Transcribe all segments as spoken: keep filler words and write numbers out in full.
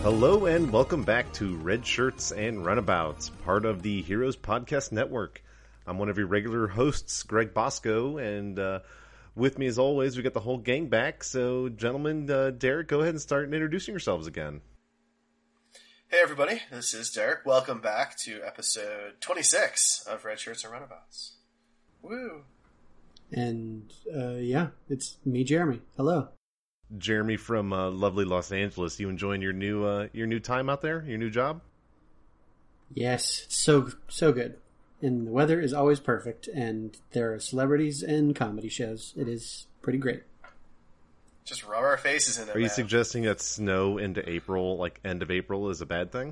Hello and welcome back to Red Shirts and Runabouts, part of the Heroes Podcast Network. I'm one of your regular hosts, Greg Bosco, and uh, with me as always, we got the whole gang back. So, gentlemen, uh, Derek, go ahead and start introducing yourselves again. Hey everybody, this is Derek. Welcome back to episode twenty-six of Red Shirts and Runabouts. Woo! And, uh, yeah, it's me, Jeremy. Hello. Jeremy from uh, lovely Los Angeles. You enjoying your new uh, your new time out there? Your new job? Yes, so so good. And the weather is always perfect, and there are celebrities and comedy shows. It is pretty great. Just rub our faces in it, Are you man. suggesting that snow into April, like end of April, is a bad thing?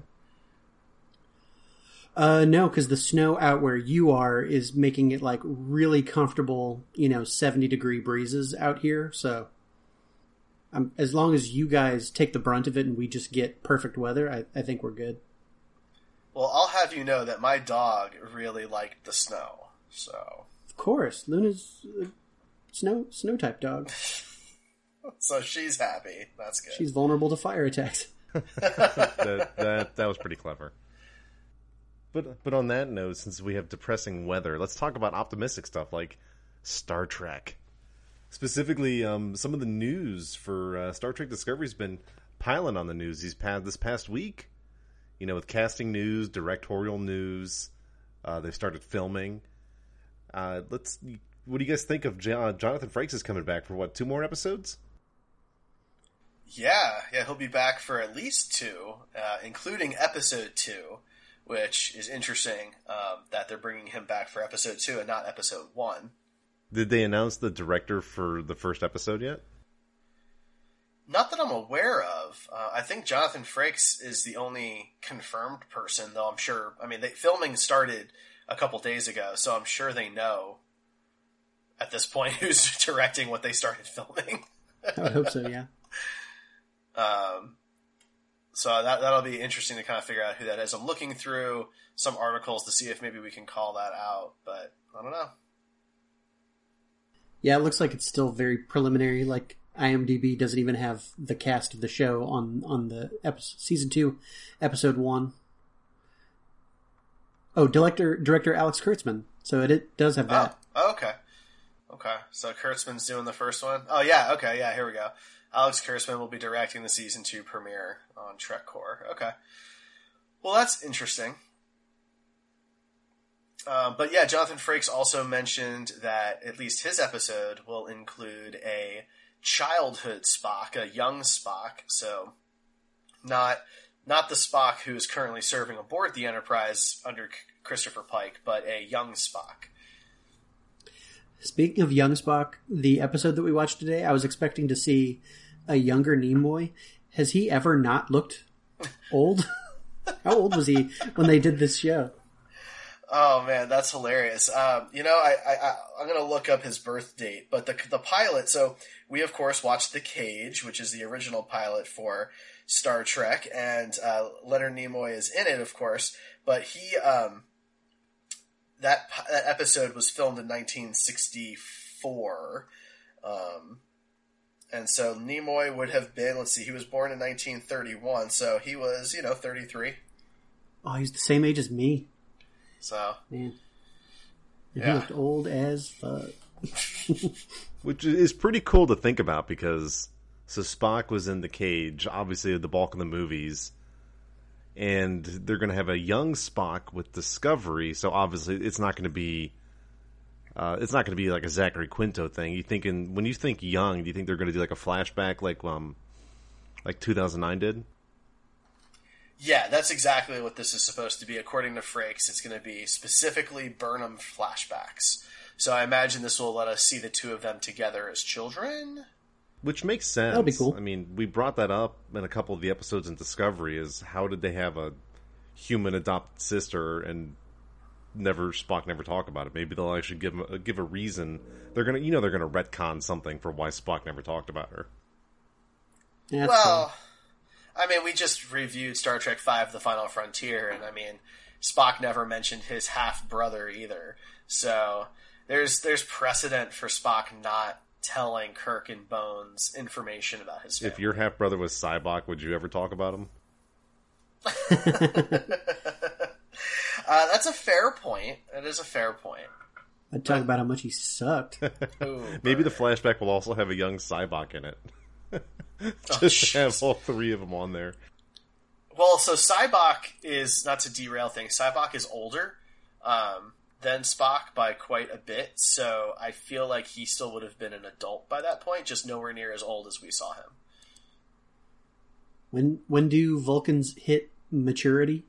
Uh, no, because the snow out where you are is making it, like, really comfortable, you know, seventy-degree breezes out here, so... Um, as long as you guys take the brunt of it and we just get perfect weather, I, I think we're good. Well, I'll have you know that my dog really liked the snow, so... Of course, Luna's a snow, snow type dog. So she's happy. That's good. She's vulnerable to fire attacks. that, that that was pretty clever. But but on that note, since we have depressing weather, let's talk about optimistic stuff like Star Trek. Specifically, um, some of the news for uh, Star Trek Discovery's been piling on the news these past this past week. You know, with casting news, directorial news, uh, they've started filming. Uh, let's. What do you guys think of jo- Jonathan Frakes is coming back for what, two more episodes? Yeah, yeah, he'll be back for at least two, uh, including episode two, which is interesting um, that they're bringing him back for episode two and not episode one. Did they announce the director for the first episode yet? Not that I'm aware of. Uh, I think Jonathan Frakes is the only confirmed person, though I'm sure... I mean, they, filming started a couple days ago, so I'm sure they know at this point who's directing what they started filming. I would hope so, yeah. Um, so that, that'll be interesting to kind of figure out who that is. I'm looking through some articles to see if maybe we can call that out, but I don't know. Yeah, it looks like it's still very preliminary. Like, IMDb doesn't even have the cast of the show on, on the episode, season two, episode one. Oh, director director Alex Kurtzman. So it, it does have that. Oh, okay. Okay. So Kurtzman's doing the first one? Oh, yeah. Okay. Yeah, here we go. Alex Kurtzman will be directing the season two premiere on Trek Core. Okay. Well, that's interesting. Uh, but yeah, Jonathan Frakes also mentioned that at least his episode will include a childhood Spock, a young Spock. So not not the Spock who is currently serving aboard the Enterprise under Christopher Pike, but a young Spock. Speaking of young Spock, the episode that we watched today, I was expecting to see a younger Nimoy. Has he ever not looked old? How old was he when they did this show? Oh man, that's hilarious. Um, you know, I, I, I'm going to look up his birth date, but the the pilot. So we of course watched The Cage, which is the original pilot for Star Trek, and uh, Leonard Nimoy is in it, of course. But he um, that that episode was filmed in nineteen sixty-four, um, and so Nimoy would have been. Let's see, he was born in nineteen thirty-one, so he was, you know, thirty-three. Oh, he's the same age as me. So, man, and yeah. He looked old as fuck. Which is pretty cool to think about because so Spock was in The Cage, obviously the bulk of the movies, and they're going to have a young Spock with Discovery. So obviously it's not going to be uh, it's not going to be like a Zachary Quinto thing. You thinking when you think young, do you think they're going to do like a flashback like um like two thousand nine did? Yeah, that's exactly what this is supposed to be. According to Frakes, it's going to be specifically Burnham flashbacks. So I imagine this will let us see the two of them together as children. Which makes sense. That'll be cool. I mean, we brought that up in a couple of the episodes in Discovery, is how did they have a human adopted sister and never Spock never talk about it? Maybe they'll actually give a, give a reason. They're gonna, you know, they're gonna retcon something for why Spock never talked about her. Yeah, well... Cool. I mean, we just reviewed Star Trek five, The Final Frontier, and I mean, Spock never mentioned his half-brother either. So there's there's precedent for Spock not telling Kirk and Bones information about his family. If your half-brother was Sybok, would you ever talk about him? uh, that's a fair point. It is a fair point. I'd talk about how much he sucked. Ooh, Maybe the flashback will also have a young Cybok in it. Just oh, have all three of them on there. Well, so Cybok is, not to derail things, Cybok is older um, than Spock by quite a bit, so I feel like he still would have been an adult by that point, just nowhere near as old as we saw him. When when do Vulcans hit maturity?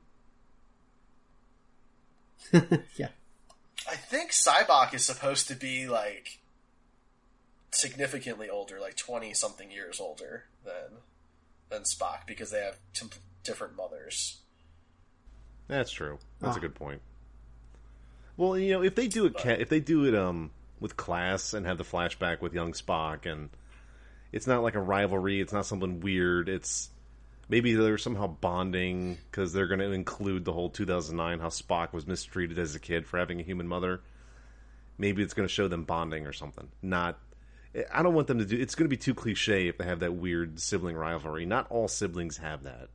Yeah. I think Cybok is supposed to be, like, significantly older, like twenty-something years older than than Spock, because they have t- different mothers. That's true. That's Ah. a good point. Well, you know, if they do it, ca- if they do it um with class and have the flashback with young Spock, and it's not like a rivalry, it's not something weird. It's maybe they're somehow bonding because they're going to include the whole two thousand nine how Spock was mistreated as a kid for having a human mother. Maybe it's going to show them bonding or something. Not. I don't want them to do... It's going to be too cliche if they have that weird sibling rivalry. Not all siblings have that.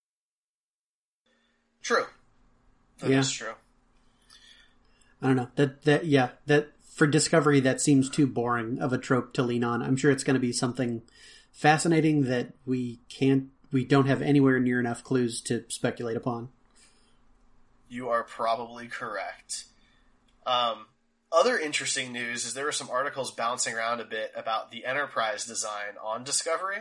True. That Yeah. is true. I don't know. That that yeah, that for Discovery that seems too boring of a trope to lean on. I'm sure it's going to be something fascinating that we can't we don't have anywhere near enough clues to speculate upon. You are probably correct. Um, other interesting news is there were some articles bouncing around a bit about the Enterprise design on Discovery.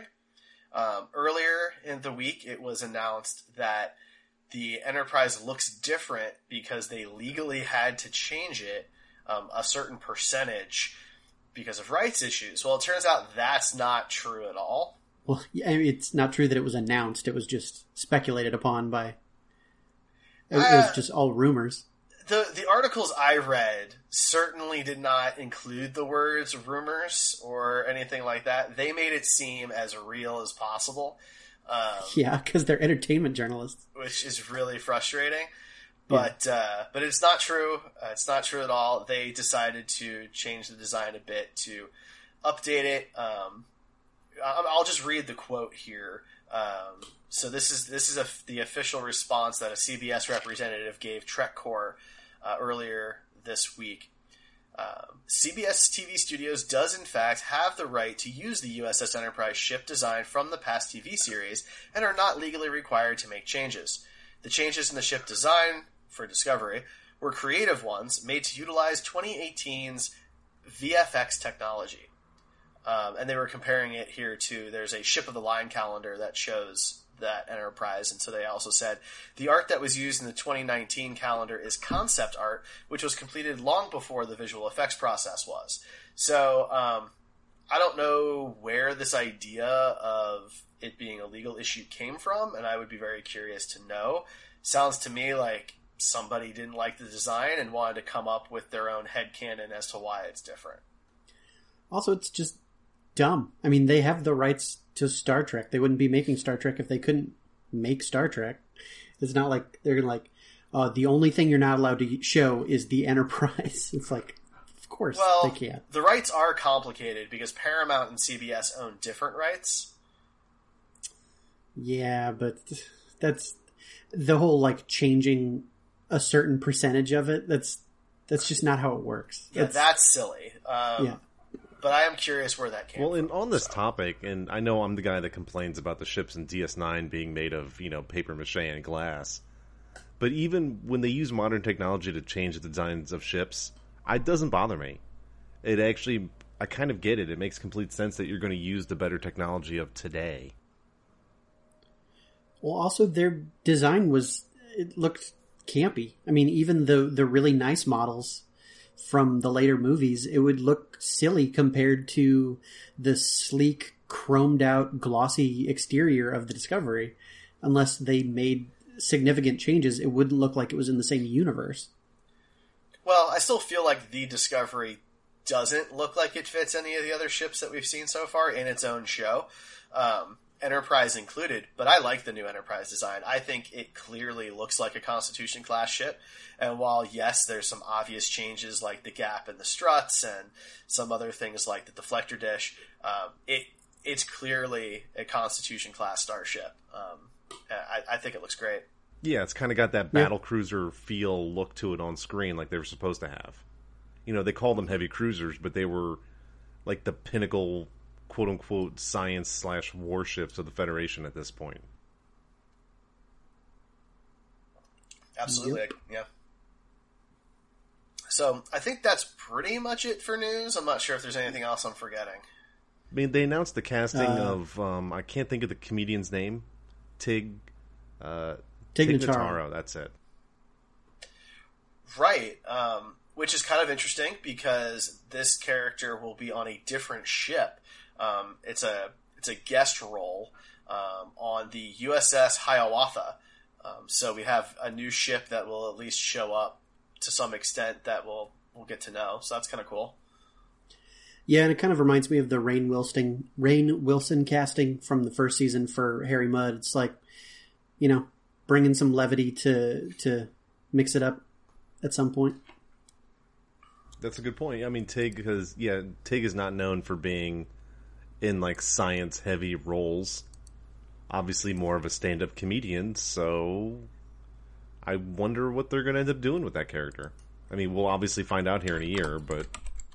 Um, earlier in the week, it was announced that the Enterprise looks different because they legally had to change it um, a certain percentage because of rights issues. Well, it turns out that's not true at all. Well, yeah, I mean, it's not true that it was announced. It was just speculated upon by... It, it was Uh, just all rumors. The the articles I read certainly did not include the words rumors or anything like that. They made it seem as real as possible, um, Yeah, because they're entertainment journalists. which is really frustrating. But uh, but it's not true. Uh, it's not true at all. They decided to change the design a bit to update it. Um, I- I'll just read the quote here. Um, so this is this is a, the official response that a C B S representative gave TrekCore uh, earlier this week. Um, C B S T V Studios does in fact have the right to use the U S S Enterprise ship design from the past T V series and are not legally required to make changes. The changes in the ship design for Discovery were creative ones made to utilize twenty eighteen's V F X technology. Um, and they were comparing it here to, there's a ship of the line calendar that shows that Enterprise, and so they also said the art that was used in the twenty nineteen calendar is concept art, which was completed long before the visual effects process was. So um, I don't know where this idea of it being a legal issue came from, and I would be very curious to know. Sounds to me like somebody didn't like the design and wanted to come up with their own headcanon as to why it's different. Also, it's just dumb. I mean, they have the rights to Star Trek. They wouldn't be making Star Trek if they couldn't make Star Trek. It's not like they're gonna like, uh, the only thing you're not allowed to show is the Enterprise. It's like, of course Well, they can't. the rights are complicated because Paramount and C B S own different rights. Yeah, but that's the whole like changing a certain percentage of it. That's that's just not how it works. Yeah, That's- that's silly. Um, yeah. But I am curious where that came Well, from. and on this so. topic, and I know I'm the guy that complains about the ships in D S nine being made of, you know, paper mache and glass. But even when they use modern technology to change the designs of ships, it doesn't bother me. It actually, I kind of get it. It makes complete sense that you're going to use the better technology of today. Well, also their design was, it looked campy. I mean, even the the really nice models from the later movies, it would look silly compared to the sleek, chromed out, glossy exterior of the Discovery. Unless they made significant changes, it wouldn't look like it was in the same universe. Well, I still feel like the Discovery doesn't look like it fits any of the other ships that we've seen so far in its own show. Um, Enterprise included, but I like the new Enterprise design. I think it clearly looks like a Constitution class ship. And while, yes, there's some obvious changes like the gap in the struts and some other things like the deflector dish, um, it it's clearly a Constitution class starship. Um, I, I think it looks great. Yeah, it's kind of got that battle yeah. cruiser feel look to it on screen, like they were supposed to have. You know, they called them heavy cruisers, but they were like the pinnacle, quote unquote, science slash warships of the Federation at this point. Absolutely, yep. yeah. So I think that's pretty much it for news. I'm not sure if there's anything else I'm forgetting. I mean, they announced the casting uh, of um, I can't think of the comedian's name, Tig. Uh, Tig, Tig Notaro. Notaro, that's it. Right, um, which is kind of interesting because this character will be on a different ship. Um, it's a it's a guest role um, on the U S S Hiawatha. Um, so we have a new ship that will at least show up to some extent that we'll we'll get to know. So that's kind of cool. Yeah, and it kind of reminds me of the Rainn Wilson Rainn Wilson casting from the first season for Harry Mudd. It's like, you know, bringing some levity to to mix it up at some point. That's a good point. I mean, Tig, because yeah, Tig is not known for being in like science heavy roles. Obviously, more of a stand up comedian. So, I wonder what they're going to end up doing with that character. I mean, we'll obviously find out here in a year, but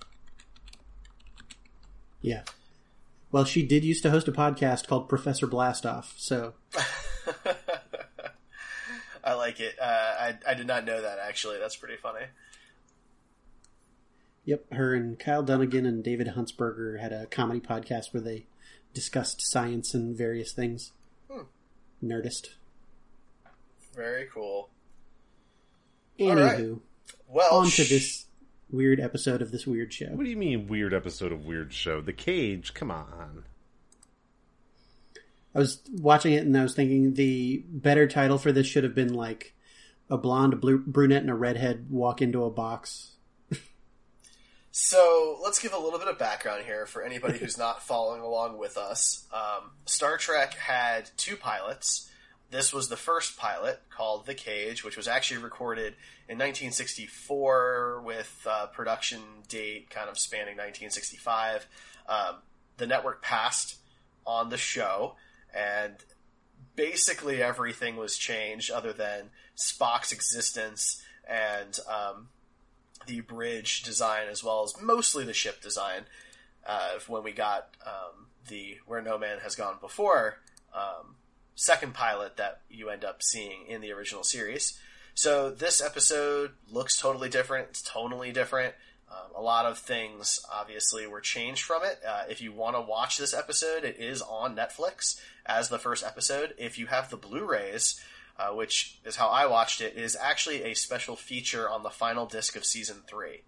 yeah. Well, she did used to host a podcast called Professor Blastoff. So. I like it. Uh, I I did not know that, actually. That's pretty funny. Yep, her and Kyle Dunnigan and David Huntsberger had a comedy podcast where they discussed science and various things. Hmm. Nerdist. Very cool. Anywho, right. Well, on to sh- this weird episode of this weird show. What do you mean weird episode of weird show? The Cage, come on. I was watching it and I was thinking the better title for this should have been like a blonde, a blue, brunette, and a redhead walk into a box. So let's give a little bit of background here for anybody who's not following along with us. Um, Star Trek had two pilots. This was the first pilot called The Cage, which was actually recorded in nineteen sixty-four with a production date kind of spanning nineteen sixty-five. Um, the network passed on the show. And basically everything was changed other than Spock's existence and um, the bridge design, as well as mostly the ship design. Uh, when we got um, the Where No Man Has Gone Before um, second pilot that you end up seeing in the original series. So this episode looks totally different. It's tonally different. Um, a lot of things, obviously, were changed from it. Uh, if you want to watch this episode, it is on Netflix as the first episode. If you have the Blu-rays, uh, which is how I watched it, it is actually a special feature on the final disc of Season three.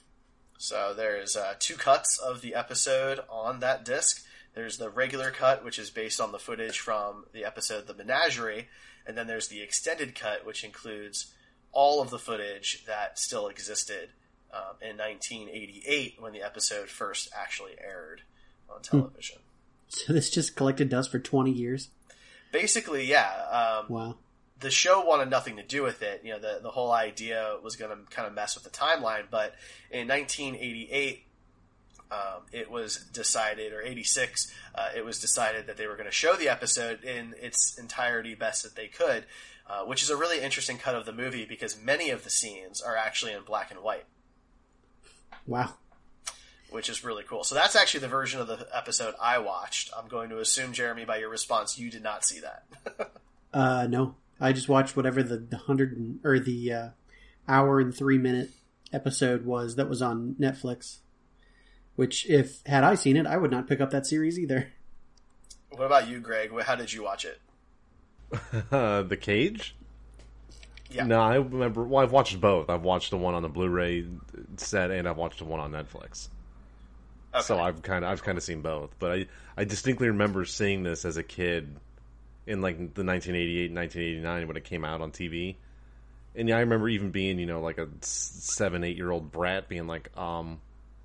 So there's uh, two cuts of the episode on that disc. There's the regular cut, which is based on the footage from the episode The Menagerie, and then there's the extended cut, which includes all of the footage that still existed Um, in nineteen eighty-eight when the episode first actually aired on television. So this just collected dust for twenty years? Basically, yeah. Um, wow. The show wanted nothing to do with it. You know, the, the whole idea was going to kind of mess with the timeline, but in nineteen eighty-eight, um, it was decided, or eighty-six, uh, it was decided that they were going to show the episode in its entirety best that they could, uh, which is a really interesting cut of the movie because many of the scenes are actually in black and white. Wow. Which is really cool. So that's actually the version of the episode I watched. I'm going to assume, Jeremy, by your response, you did not see that. uh, no. I just watched whatever the, the hundred and, or the uh, hour and three minute episode was that was on Netflix. Which, if had I seen it, I would not pick up that series either. What about you, Greg? How did you watch it? uh, the Cage? Yeah. No, I remember. Well, I've watched both. I've watched the one on the Blu-ray set, and I've watched the one on Netflix. Okay. So I've kind of I've kind of seen both. But I I distinctly remember seeing this as a kid in like the nineteen eighty-eight, nineteen eighty-nine when it came out on T V. And yeah, I remember even being, you know, like a seven, eight year old brat, being like, um,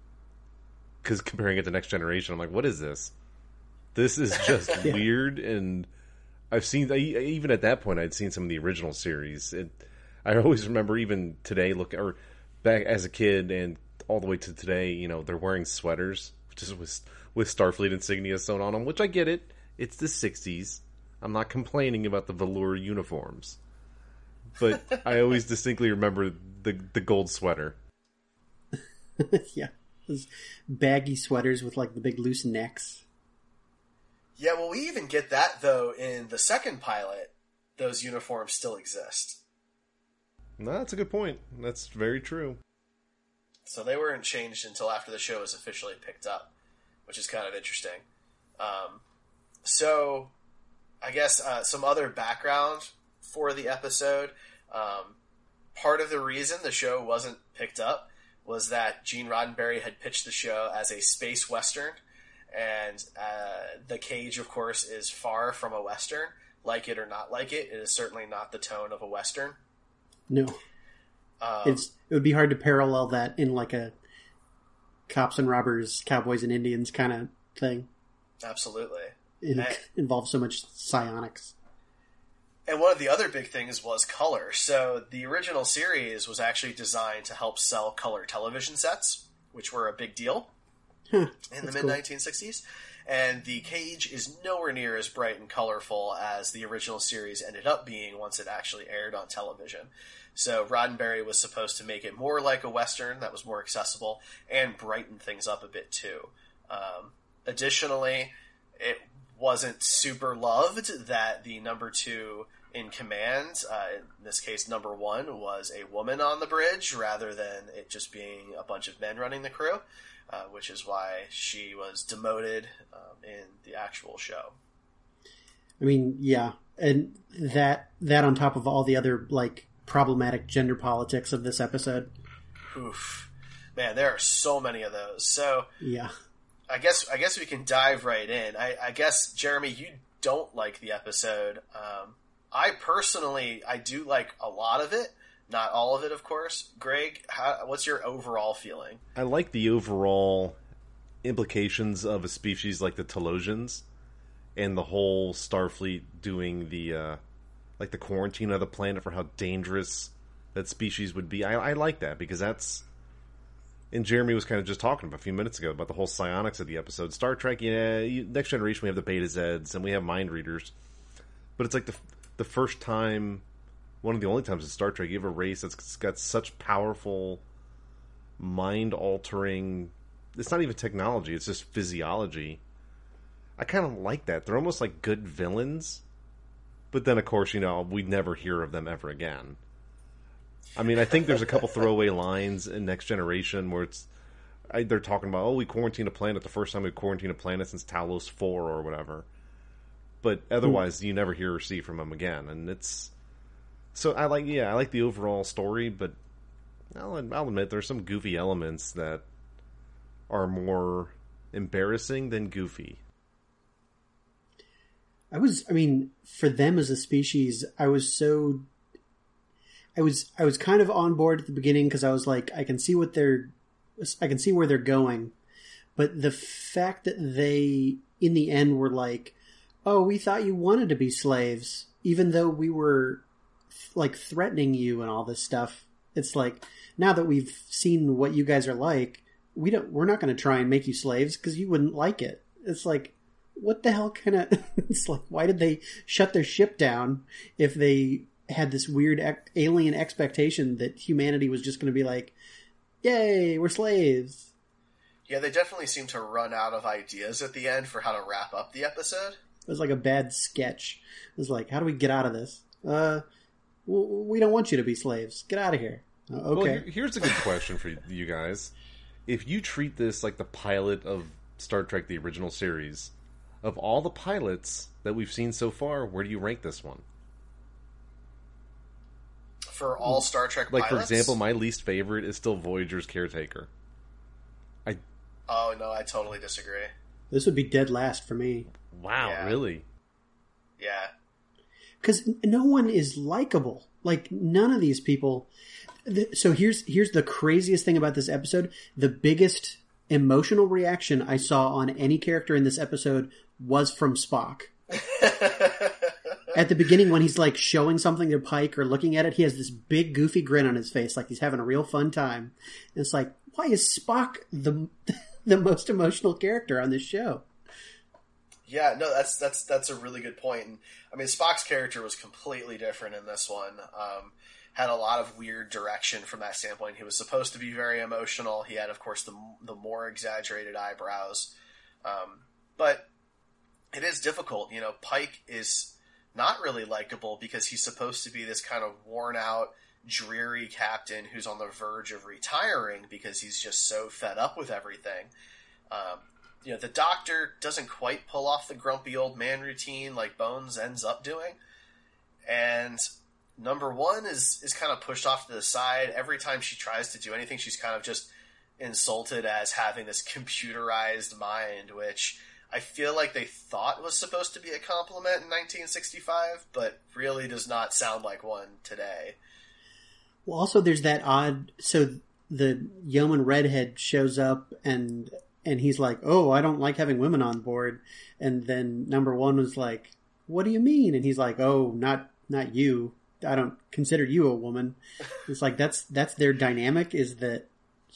because comparing it to Next Generation, I'm like, what is this? This is just yeah. weird and. I've seen, even at that point, I'd seen some of the original series. It, I always remember, even today, look, or back as a kid and all the way to today, you know, they're wearing sweaters, just with with Starfleet insignia sewn on them, which I get it. It's the sixties. I'm not complaining about the velour uniforms. But I always distinctly remember the the gold sweater. Yeah. Those baggy sweaters with like the big loose necks. Yeah, well, we even get that, though, in the second pilot. Those uniforms still exist. No, that's a good point. That's very true. So they weren't changed until after the show was officially picked up, which is kind of interesting. Um, so, I guess uh, some other background for the episode. Um, part of the reason the show wasn't picked up was that Gene Roddenberry had pitched the show as a space western, and uh, The Cage, of course, is far from a western. Like it or not like it, it is certainly not the tone of a western. No. Um, it's it would be hard to parallel that in like a cops and robbers, cowboys and Indians kind of thing. Absolutely. It and, involves so much psionics. And one of the other big things was color. So the original series was actually designed to help sell color television sets, which were a big deal huh, in the mid nineteen sixties. Cool. And The Cage is nowhere near as bright and colorful as the original series ended up being once it actually aired on television. So Roddenberry was supposed to make it more like a Western that was more accessible and brighten things up a bit too. Um, additionally, it wasn't super loved that the number two in command, uh, in this case number one, was a woman on the bridge rather than it just being a bunch of men running the crew. Uh, which is why she was demoted um, in the actual show. I mean, yeah, and that that on top of all the other like problematic gender politics of this episode. Oof, man, there are so many of those. So yeah, I guess I guess we can dive right in. I, I guess Jeremy, you don't like the episode. Um, I personally, I do like a lot of it. Not all of it, of course. Greg, how, what's your overall feeling? I like the overall implications of a species like the Telosians and the whole Starfleet doing the uh, like the quarantine of the planet for how dangerous that species would be. I, I like that because that's... And Jeremy was kind of just talking a few minutes ago about the whole psionics of the episode. Star Trek, yeah, you, Next Generation, we have the Beta Zeds and we have mind readers. But it's like the the first time... One of the only times in Star Trek you have a race that's got such powerful, mind-altering... It's not even technology, it's just physiology. I kind of like that. They're almost like good villains. But then, of course, you know, we'd never hear of them ever again. I mean, I think there's a couple throwaway lines in Next Generation where it's... I, they're talking about, oh, we quarantined a planet the first time we quarantined a planet since Talos four or whatever. But otherwise, mm. you never hear or see from them again. And it's... So I like, yeah, I like the overall story, but I'll, I'll admit there's some goofy elements that are more embarrassing than goofy. I was, I mean, for them as a species, I was so, I was, I was kind of on board at the beginning because I was like, I can see what they're, I can see where they're going, but the fact that they, in the end, were like, oh, we thought you wanted to be slaves, even though we were like threatening you and all this stuff. It's like, now that we've seen what you guys are like, we don't, we're not going to try and make you slaves because you wouldn't like it. It's like, what the hell kind of, it's like, why did they shut their ship down if they had this weird ec- alien expectation that humanity was just going to be like, yay, we're slaves. Yeah, they definitely seem to run out of ideas at the end for how to wrap up the episode. It was like a bad sketch. It was like, how do we get out of this? Uh, we don't want you to be slaves. Get out of here. Uh, okay. Well, here's a good question for you guys. If you treat this like the pilot of Star Trek, the original series, of all the pilots that we've seen so far, where do you rank this one? For all Star Trek like, pilots? For example, my least favorite is still Voyager's Caretaker. I. Oh, no, I totally disagree. This would be dead last for me. Wow, yeah. Really? Yeah. Because no one is likable. Like, none of these people... So here's here's the craziest thing about this episode. The biggest emotional reaction I saw on any character in this episode was from Spock. At the beginning, when he's like showing something to Pike or looking at it, he has this big goofy grin on his face, like he's having a real fun time. And it's like, why is Spock the the most emotional character on this show? Yeah, no, that's that's that's a really good point. And I mean, Spock's character was completely different in this one. Um, had a lot of weird direction from that standpoint. He was supposed to be very emotional. He had, of course, the the more exaggerated eyebrows. Um, but it is difficult. You know, Pike is not really likable because he's supposed to be this kind of worn out, dreary captain who's on the verge of retiring because he's just so fed up with everything. Um, you know, the Doctor doesn't quite pull off the grumpy old man routine like Bones ends up doing. And number one is, is kind of pushed off to the side. Every time she tries to do anything, she's kind of just insulted as having this computerized mind, which I feel like they thought was supposed to be a compliment in nineteen sixty-five, but really does not sound like one today. Well, also there's that odd, so the yeoman redhead shows up and and he's like, oh, I don't like having women on board. And then number one was like, what do you mean? And he's like, oh, not not you. I don't consider you a woman. It's like, that's that's their dynamic, is that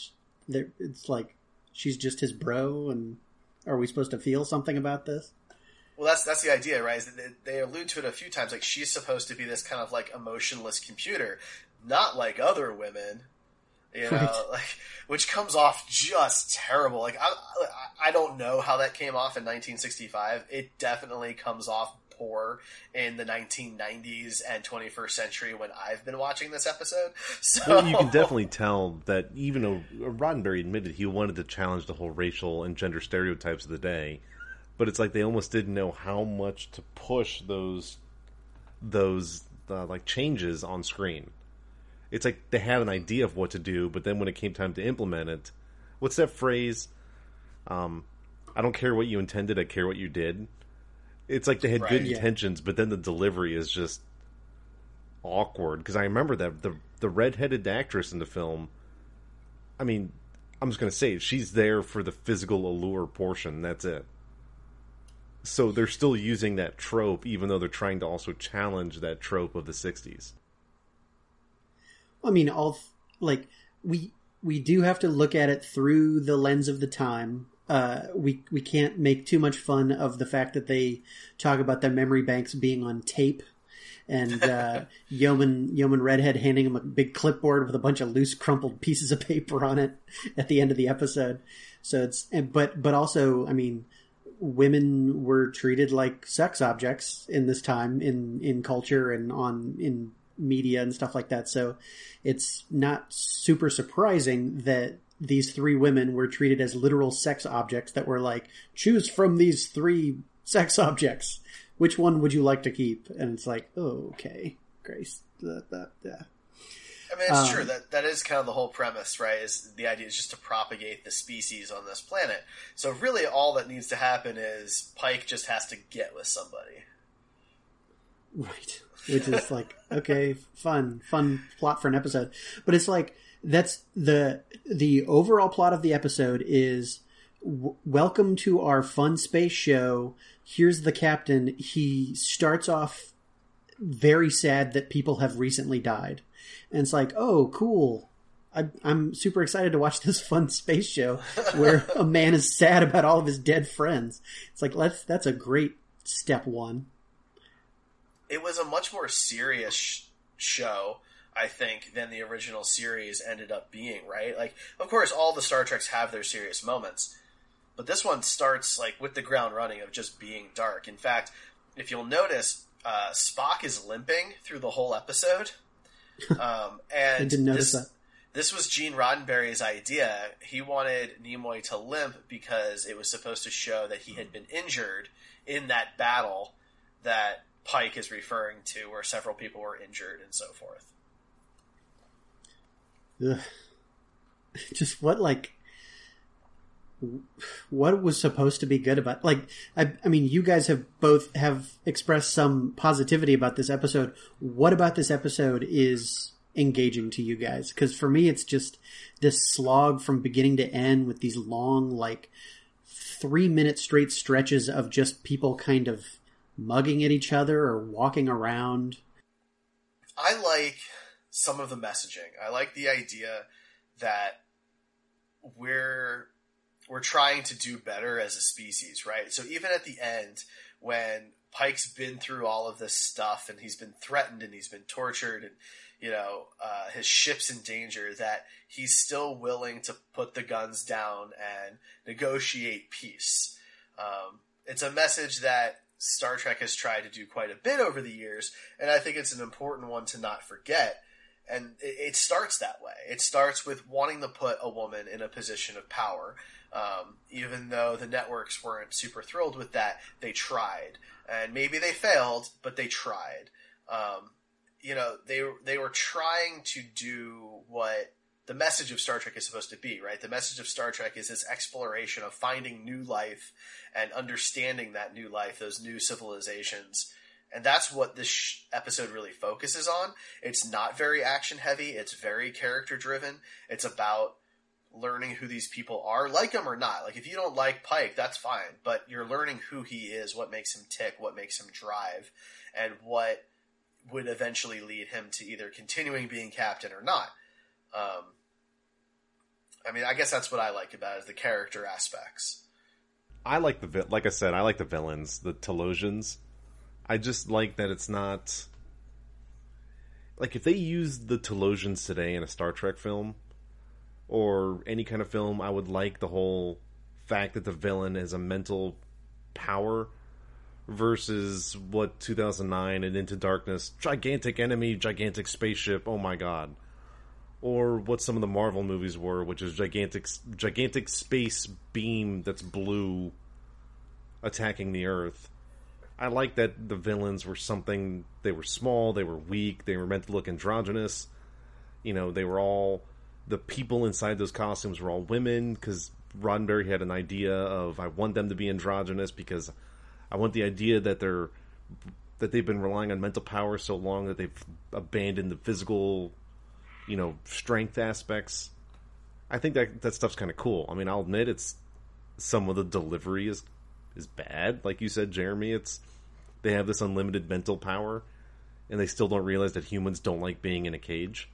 it's like she's just his bro, and are we supposed to feel something about this? Well, that's that's the idea, right? Is that they allude to it a few times. Like, she's supposed to be this kind of like emotionless computer, not like other women, you know, right. like which comes off just terrible. Like, I I don't know how that came off in nineteen sixty-five. It definitely comes off poor in the nineteen nineties and twenty-first century when I've been watching this episode. So well, you can definitely tell that even though Roddenberry admitted he wanted to challenge the whole racial and gender stereotypes of the day, but it's like they almost didn't know how much to push those those uh, like changes on screen. It's like they had an idea of what to do, but then when it came time to implement it, what's that phrase? Um, I don't care what you intended, I care what you did. It's like they had right, good yeah. intentions, but then the delivery is just awkward. Because I remember that the the redheaded actress in the film, I mean, I'm just going to say it, she's there for the physical allure portion. That's it. So they're still using that trope, even though they're trying to also challenge that trope of the sixties. I mean, all like we we do have to look at it through the lens of the time. Uh, we we can't make too much fun of the fact that they talk about their memory banks being on tape, and uh, Yeoman Yeoman Redhead handing him a big clipboard with a bunch of loose, crumpled pieces of paper on it at the end of the episode. So it's but but also, I mean, women were treated like sex objects in this time in in culture and on in media and stuff like that. So it's not super surprising that these three women were treated as literal sex objects that were like, choose from these three sex objects. Which one would you like to keep? And it's like, oh, okay, Grace. Da, da, da. I mean, it's um, true. That that is kind of the whole premise, right? Is the idea is just to propagate the species on this planet. So really all that needs to happen is Pike just has to get with somebody. Right. Which is like, okay, fun, fun plot for an episode. But it's like, that's the the overall plot of the episode is w- welcome to our fun space show. Here's the captain. He starts off very sad that people have recently died. And it's like, oh, cool. I, I'm super excited to watch this fun space show where a man is sad about all of his dead friends. It's like, let's, that's a great step one. It was a much more serious sh- show, I think, than the original series ended up being, right? Like, of course, all the Star Treks have their serious moments, but this one starts, like, with the ground running of just being dark. In fact, if you'll notice, uh, Spock is limping through the whole episode. Um, and I didn't notice this, that. This was Gene Roddenberry's idea. He wanted Nimoy to limp because it was supposed to show that he had been injured in that battle that Pike is referring to, where several people were injured and so forth. Ugh. Just what, like, what was supposed to be good about, like, I, I mean, you guys have both have expressed some positivity about this episode. What about this episode is engaging to you guys? Because for me, it's just this slog from beginning to end with these long, like, three minute straight stretches of just people kind of mugging at each other or walking around. I like some of the messaging. I like the idea that we're we're trying to do better as a species, right? So even at the end, when Pike's been through all of this stuff and he's been threatened and he's been tortured and, you know, uh, his ship's in danger, that he's still willing to put the guns down and negotiate peace. Um, it's a message that Star Trek has tried to do quite a bit over the years, and I think it's an important one to not forget. And it, it starts that way. It starts with wanting to put a woman in a position of power. Um, even though the networks weren't super thrilled with that, they tried. And maybe they failed, but they tried. Um, you know, they they were trying to do what the message of Star Trek is supposed to be, right? The message of Star Trek is this exploration of finding new life and understanding that new life, those new civilizations. And that's what this sh- episode really focuses on. It's not very action heavy. It's very character driven. It's about learning who these people are, like him or not. Like, if you don't like Pike, that's fine. But you're learning who he is, what makes him tick, what makes him drive, and what would eventually lead him to either continuing being captain or not. Um, I mean, I guess that's what I like about it, is the character aspects. I like the, vi- like I said, I like the villains, the Telosians. I just like that it's not... Like, if they used the Telosians today in a Star Trek film, or any kind of film, I would like the whole fact that the villain is a mental power versus what two thousand nine and Into Darkness, gigantic enemy, gigantic spaceship, oh my god. Or what some of the Marvel movies were, which is gigantic gigantic space beam that's blue attacking the Earth. I like that the villains were something, they were small, they were weak, they were meant to look androgynous. You know, they were all, the people inside those costumes were all women, because Roddenberry had an idea of, I want them to be androgynous because I want the idea that they're, that they've been relying on mental power so long that they've abandoned the physical, you know, strength aspects. I think that that stuff's kind of cool. I mean, I'll admit it's, some of the delivery is is bad. Like you said, Jeremy, it's, they have this unlimited mental power, and they still don't realize that humans don't like being in a cage.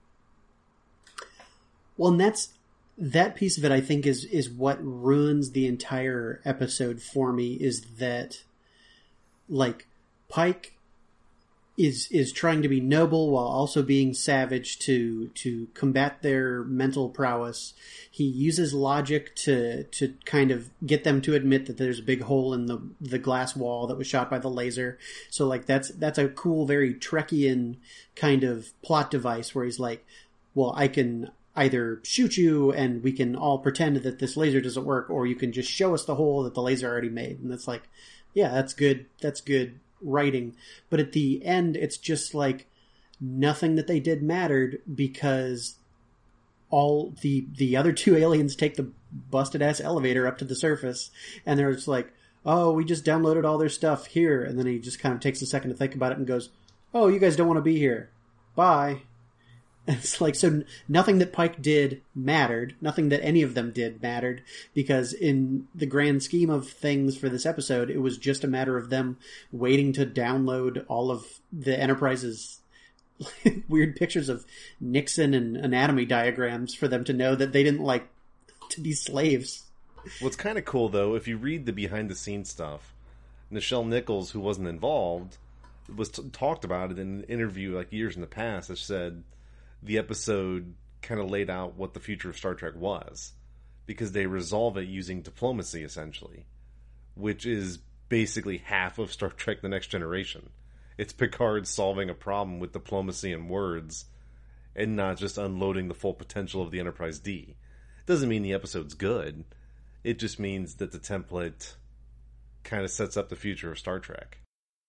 Well, and that's, that piece of it, I think, is is what ruins the entire episode for me, is that, like, Pike is is trying to be noble while also being savage to to combat their mental prowess. He uses logic to to kind of get them to admit that there's a big hole in the the glass wall that was shot by the laser. So, like, that's that's a cool, very Trekkian kind of plot device where he's like, well, I can either shoot you and we can all pretend that this laser doesn't work, or you can just show us the hole that the laser already made. And it's like, yeah, that's good. That's good writing. But at the end, it's just like nothing that they did mattered, because all the the other two aliens take the busted ass elevator up to the surface, and they're just like, oh, we just downloaded all their stuff here. And then he just kind of takes a second to think about it and goes, oh, you guys don't want to be here. Bye. It's like, so nothing that Pike did mattered. Nothing that any of them did mattered, because in the grand scheme of things for this episode, it was just a matter of them waiting to download all of the Enterprise's weird pictures of Nixon and anatomy diagrams for them to know that they didn't like to be slaves. What's kind of cool, though, if you read the behind-the-scenes stuff, Nichelle Nichols, who wasn't involved, was t- talked about it in an interview like years in the past, that said the episode kind of laid out what the future of Star Trek was, because they resolve it using diplomacy, essentially, which is basically half of Star Trek The Next Generation. It's Picard solving a problem with diplomacy and words, and not just unloading the full potential of the Enterprise D. It doesn't mean the episode's good. It just means that the template kind of sets up the future of Star Trek.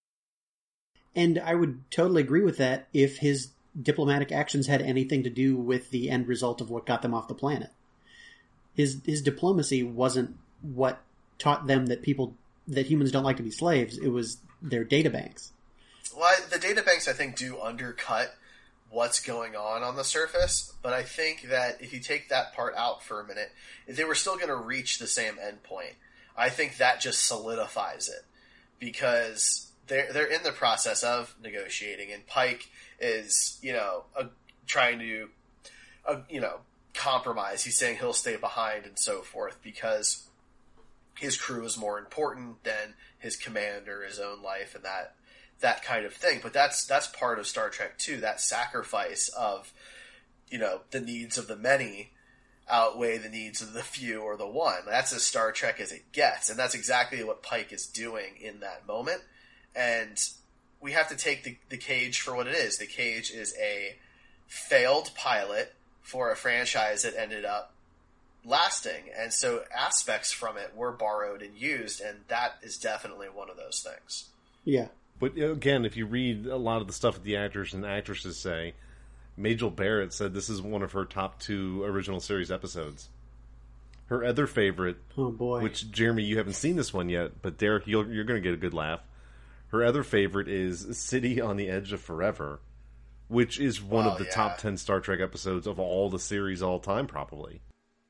And I would totally agree with that if his diplomatic actions had anything to do with the end result of what got them off the planet. His his diplomacy wasn't what taught them that people that humans don't like to be slaves. It was their databanks. Well, the databanks, I think, do undercut what's going on on the surface, but I think that if you take that part out for a minute, if they were still going to reach the same endpoint, I think that just solidifies it, because they're they're in the process of negotiating, and Pike is, you know, uh, trying to, uh, you know, compromise. He's saying he'll stay behind and so forth because his crew is more important than his command or his own life and that that kind of thing. But that's that's part of Star Trek too. That sacrifice of, you know, the needs of the many outweigh the needs of the few or the one. That's as Star Trek as it gets, and that's exactly what Pike is doing in that moment. And we have to take the, the Cage for what it is. The Cage is a failed pilot for a franchise that ended up lasting, and so aspects from it were borrowed and used, and that is definitely one of those things. Yeah. But again, if you read a lot of the stuff that the actors and actresses say, Majel Barrett said this is one of her top two original series episodes. Her other favorite, oh boy, which Jeremy, you haven't seen this one yet, but Derek, you're, you're going to get a good laugh. Her other favorite is City on the Edge of Forever, which is one oh, of the yeah. top ten Star Trek episodes of all the series all time, probably.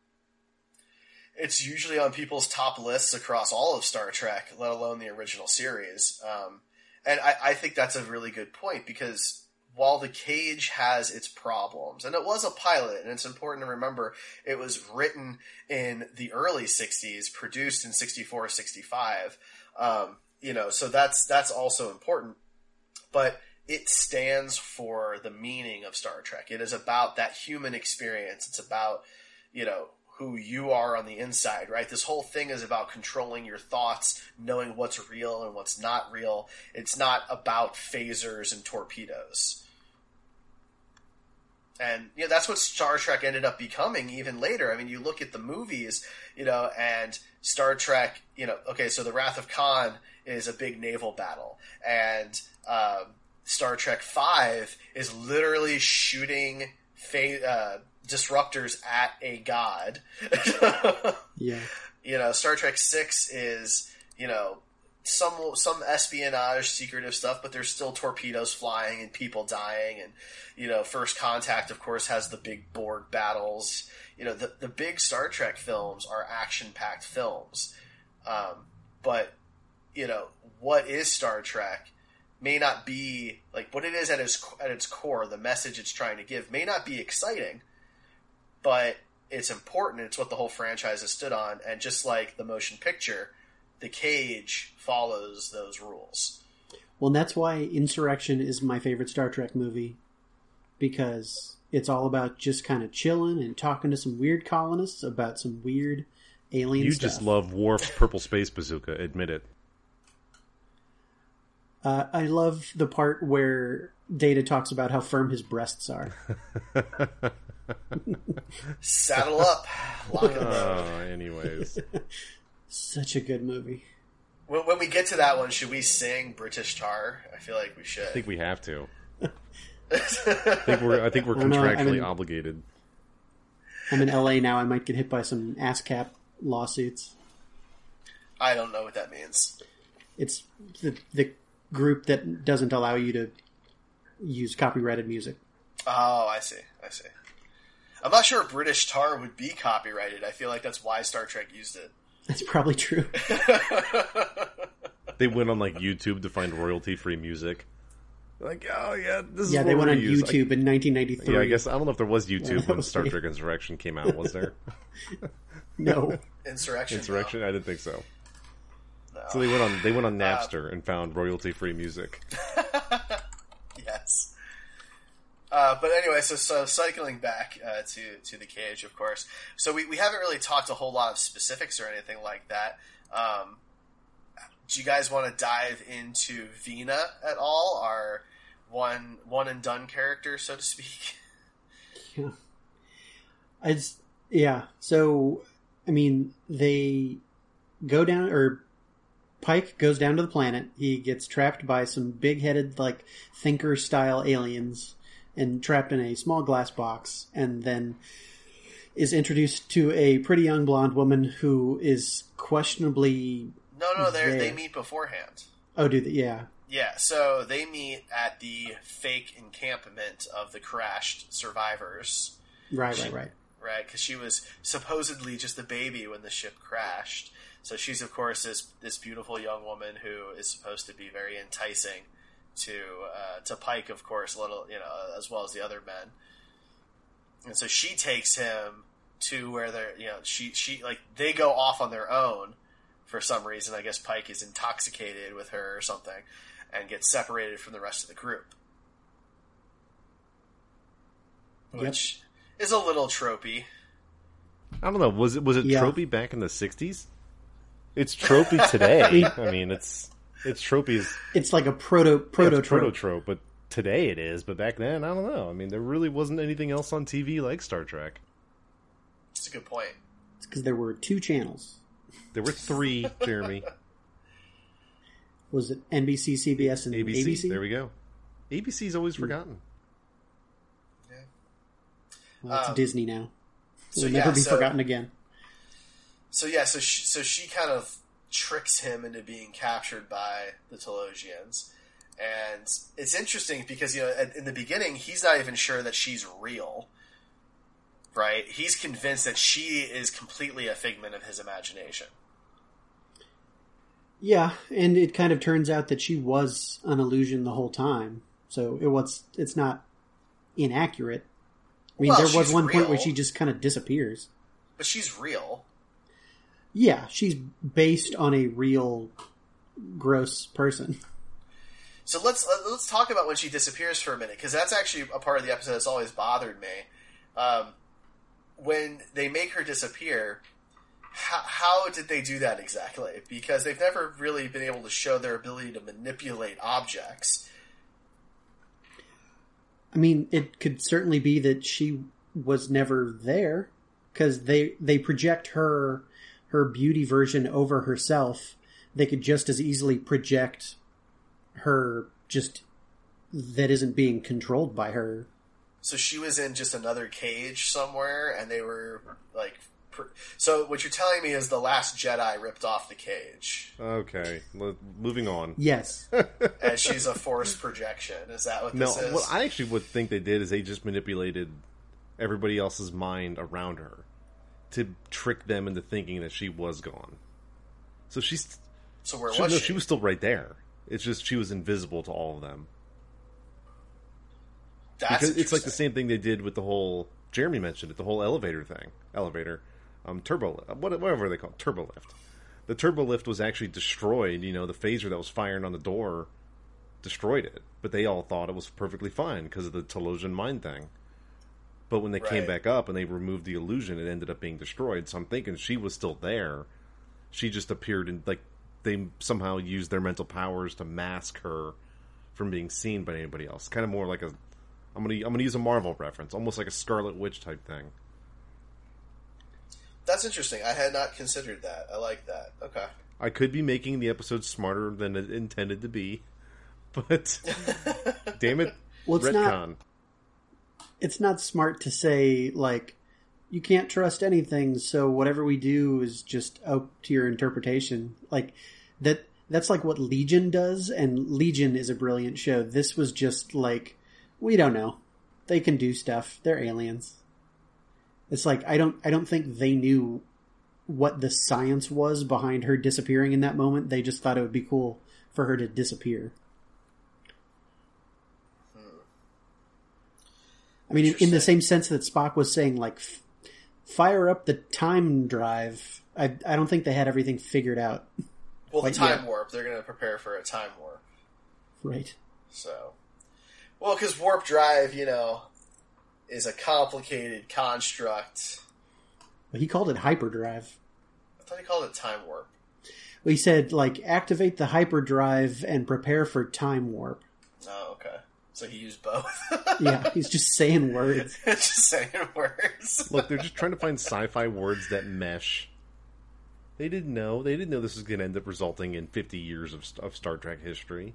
It's usually on people's top lists across all of Star Trek, let alone the original series. Um, and I, I think that's a really good point, because while the Cage has its problems, and it was a pilot, and it's important to remember it was written in the early sixties, produced in sixty-four, sixty-five, um, you know, so that's that's also important. But it stands for the meaning of Star Trek. It is about that human experience. It's about, you know, who you are on the inside, right? This whole thing is about controlling your thoughts, knowing what's real and what's not real. It's not about phasers and torpedoes. And, you know, that's what Star Trek ended up becoming even later. I mean, you look at the movies, you know, and Star Trek, you know, okay, so the Wrath of Khan is a big naval battle. And um, Star Trek five is literally shooting fa- uh, disruptors at a god. Yeah. You know, Star Trek six is, you know, some some espionage, secretive stuff, but there's still torpedoes flying and people dying, and, you know, First Contact, of course, has the big Borg battles. You know, the the big Star Trek films are action-packed films. Um, but, you know, what is Star Trek may not be, like, what it is at its, at its core, the message it's trying to give, may not be exciting, but it's important. It's what the whole franchise has stood on, and just like the motion picture, The Cage follows those rules. Well, and that's why Insurrection is my favorite Star Trek movie, because it's all about just kind of chilling and talking to some weird colonists about some weird alien you stuff. You just love Worf's Purple Space Bazooka, admit it. Uh, I love the part where Data talks about how firm his breasts are. Saddle up. Lock and load. Oh, anyways. Such a good movie. When, when we get to that one, should we sing British Tar? I feel like we should. I think we have to. I think we're, I think we're I know, contractually I mean- obligated. I'm in L A now. I might get hit by some ASCAP lawsuits. I don't know what that means. It's the the group that doesn't allow you to use copyrighted music. Oh, I see. I see. I'm not sure British Tar would be copyrighted. I feel like that's why Star Trek used it. That's probably true. They went on like YouTube to find royalty-free music. Like, oh yeah, this is Yeah, what they went we're on gonna use. YouTube in nineteen ninety-three. Yeah, I guess I don't know if there was YouTube that when was Star great. Trek Insurrection came out. Was there? No. Insurrection. Insurrection? I didn't think so. No. So they went on they went on Napster and found royalty-free music. Yes. Uh, but anyway, so, so cycling back uh, to to the Cage, of course. So we, we haven't really talked a whole lot of specifics or anything like that. Um, do you guys want to dive into Vina at all, our one one and done character, so to speak? Yeah. I just, yeah. So, I mean, they go down, or Pike goes down to the planet. He gets trapped by some big-headed, like, thinker-style aliens and trapped in a small glass box, and then is introduced to a pretty young blonde woman who is questionably... No, no, they there. they meet beforehand. Oh, do they? Yeah. Yeah, so they meet at the fake encampment of the crashed survivors. Right, She- right, right. Right, because she was supposedly just a baby when the ship crashed. So she's, of course, this this beautiful young woman who is supposed to be very enticing to uh, to Pike, of course, little you know, as well as the other men. and so she takes him to where they're, you know, she she like they go off on their own for some reason. I guess Pike is intoxicated with her or something, and gets separated from the rest of the group, which yep. is a little tropey. I don't know. Was it was it yeah. tropey back in the sixties? It's tropey today. I mean, it's it's tropey. It's like a proto proto yeah, trope. proto trope, but today it is. But back then, I don't know. I mean, there really wasn't anything else on T V like Star Trek. That's a good point. It's because there were two channels. There were three, Jeremy. Was it N B C, C B S, and A B C? A B C? There we go. A B C's always forgotten. Yeah. Well, it's um, Disney now. It'll so never yeah, be so, forgotten again. So yeah, so she, so she kind of tricks him into being captured by the Telosians. And it's interesting because, you know, in the beginning, he's not even sure that she's real. Right? He's convinced that she is completely a figment of his imagination. Yeah, and it kind of turns out that she was an illusion the whole time. So it was it's not inaccurate. I mean, well, there was one real, point where she just kind of disappears. But she's real. Yeah, she's based on a real gross person. So let's let's talk about when she disappears for a minute, because that's actually a part of the episode that's always bothered me. Um, when they make her disappear, how, how did they do that exactly? Because they've never really been able to show their ability to manipulate objects. I mean, it could certainly be that she was never there, because they they project her her beauty version over herself. They could just as easily project her just that isn't being controlled by her. So she was in just another cage somewhere, and they were like... Pr- so what you're telling me is the Last Jedi ripped off the cage. Okay, L- moving on. Yes. And she's a forced projection. Is that what this no, is? what I actually would think they did is they just manipulated everybody else's mind around her to trick them into thinking that she was gone. So she's... So where she, was no, she? she was still right there. It's just she was invisible to all of them. That's because it's like the same thing they did with the whole... Jeremy mentioned it, the whole elevator thing. Elevator. Um, turbo... Whatever they call it. Turbo lift. The turbo lift was actually destroyed. You know, the phaser that was firing on the door destroyed it. But they all thought it was perfectly fine because of the Telosian mind thing. But when they right. came back up and they removed the illusion, it ended up being destroyed. So I'm thinking she was still there. She just appeared in... like they somehow used their mental powers to mask her from being seen by anybody else. Kind of more like a... I'm gonna I'm gonna use a Marvel reference, almost like a Scarlet Witch type thing. That's interesting. I had not considered that. I like that. Okay. I could be making the episode smarter than it intended to be, but damn it, well, it's retcon. Not, it's not smart to say like you can't trust anything, so whatever we do is just up to your interpretation. Like that. That's like what Legion does, and Legion is a brilliant show. This was just like, we don't know. They can do stuff. They're aliens. It's like I don't I don't think they knew what the science was behind her disappearing in that moment. They just thought it would be cool for her to disappear. Hmm. I mean, in, in the same sense that Spock was saying, like, f- fire up the time drive. I I don't think they had everything figured out. Well, the Like, time yeah. warp. They're going to prepare for a time warp. Right. So, well, because warp drive, you know, is a complicated construct. Well, he called it hyperdrive. I thought he called it time warp. Well, he said, like, activate the hyperdrive and prepare for time warp. Oh, okay. So he used both. Yeah, he's just saying words. Just saying words. Look, they're just trying to find sci-fi words that mesh. They didn't know. They didn't know this was going to end up resulting in fifty years of, of Star Trek history.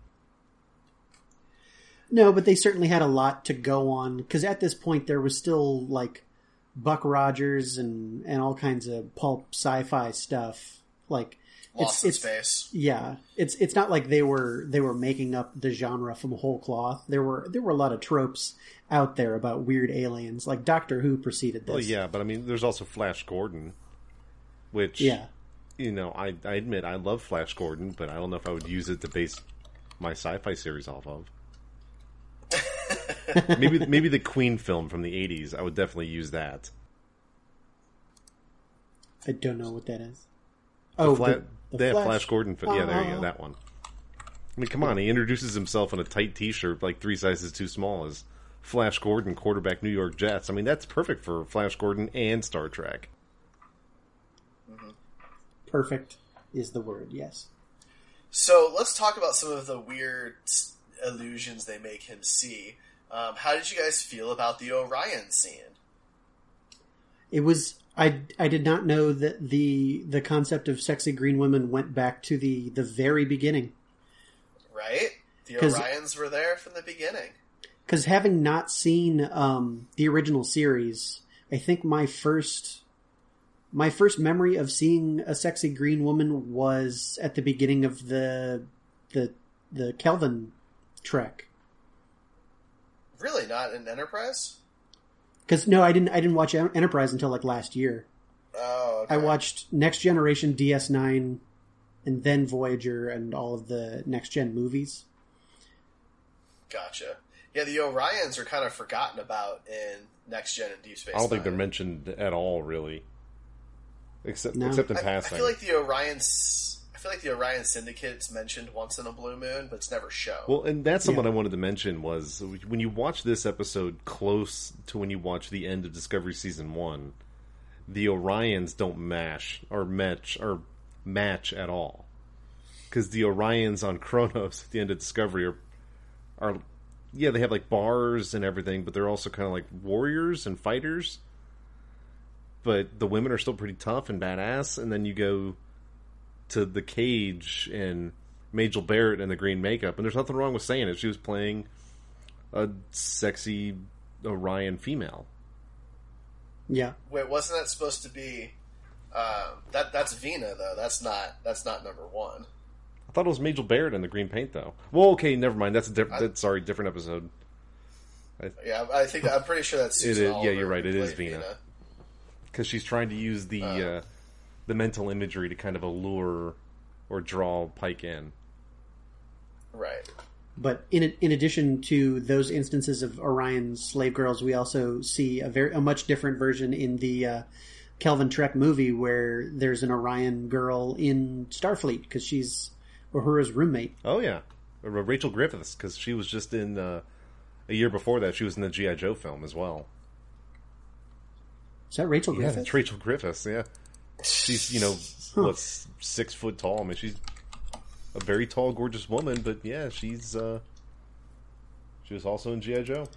No, but they certainly had a lot to go on, because at this point there was still, like, Buck Rogers and, and all kinds of pulp sci-fi stuff. Like, Lost it's, in it's, Space. Yeah, it's it's not like they were they were making up the genre from whole cloth. There were there were a lot of tropes out there about weird aliens. Like Doctor Who preceded this. Well, yeah, but I mean, there's also Flash Gordon, which, yeah. you know, I, I admit I love Flash Gordon, but I don't know if I would use it to base my sci-fi series off of. maybe maybe the Queen film from the eighties. I would definitely use that. I don't know what that is. The oh, Fla- the, the they have Flash. Flash Gordon. Film. Yeah, there you Uh, go. That one. I mean, come on. He introduces himself in a tight T-shirt, like three sizes too small, as Flash Gordon, quarterback New York Jets. I mean, that's perfect for Flash Gordon and Star Trek. Perfect is the word, yes. So let's talk about some of the weird illusions they make him see. Um, how did you guys feel about the Orion scene? It was I, I did not know that the the concept of sexy green women went back to the, the very beginning. Right? The 'Cause- Orions were there from the beginning. Because having not seen um, the original series, I think my first my first memory of seeing a sexy green woman was at the beginning of the the the Kelvin trek. Really, not in Enterprise? Because no, I didn't. I didn't watch En- Enterprise until like last year. Oh, okay. I watched Next Generation, D S nine, and then Voyager, and all of the Next Gen movies. Gotcha. Yeah, the Orions are kind of forgotten about in Next Gen and Deep Space I don't think they're Nine. mentioned at all, really, except No. except in I, I passing. feel like the Orions. I feel like the Orion Syndicate's mentioned once in a blue moon, but it's never shown. Well, and that's something Yeah. I wanted to mention was when you watch this episode close to when you watch the end of Discovery season one, the Orions don't mash or match or match at all, because the Orions on Kronos at the end of Discovery are are yeah they have like bars and everything, but they're also kind of like warriors and fighters. But the women are still pretty tough and badass, and then you go to the Cage and Majel Barrett and the green makeup, and there's nothing wrong with saying it. She was playing a sexy Orion female. Yeah, Wait, wasn't that supposed to be? Um, that that's Vina though. That's not. That's not number one. I thought it was Majel Barrett in the green paint, though. Well, okay, never mind. That's a different. I- That's sorry, different episode. Yeah, I think I'm pretty sure that's It Susan is- yeah, Oliver you're right, who it is played Vina. Because she's trying to use the Oh. uh, the mental imagery to kind of allure or draw Pike in. Right. but in in addition to those instances of Orion slave girls, we also see a very a much different version in the uh, Kelvin Trek movie, where there's an Orion girl in Starfleet because she's Uhura's roommate. Oh yeah, Or Rachel Griffiths, because she was just in uh, a year before that. She was in the G I. Joe film as well. Is that Rachel Yeah, Griffith? that's Rachel Griffiths. Yeah, she's you know what six foot tall. I mean, she's a very tall, gorgeous woman. But yeah, she's uh, she was also in G I. Joe.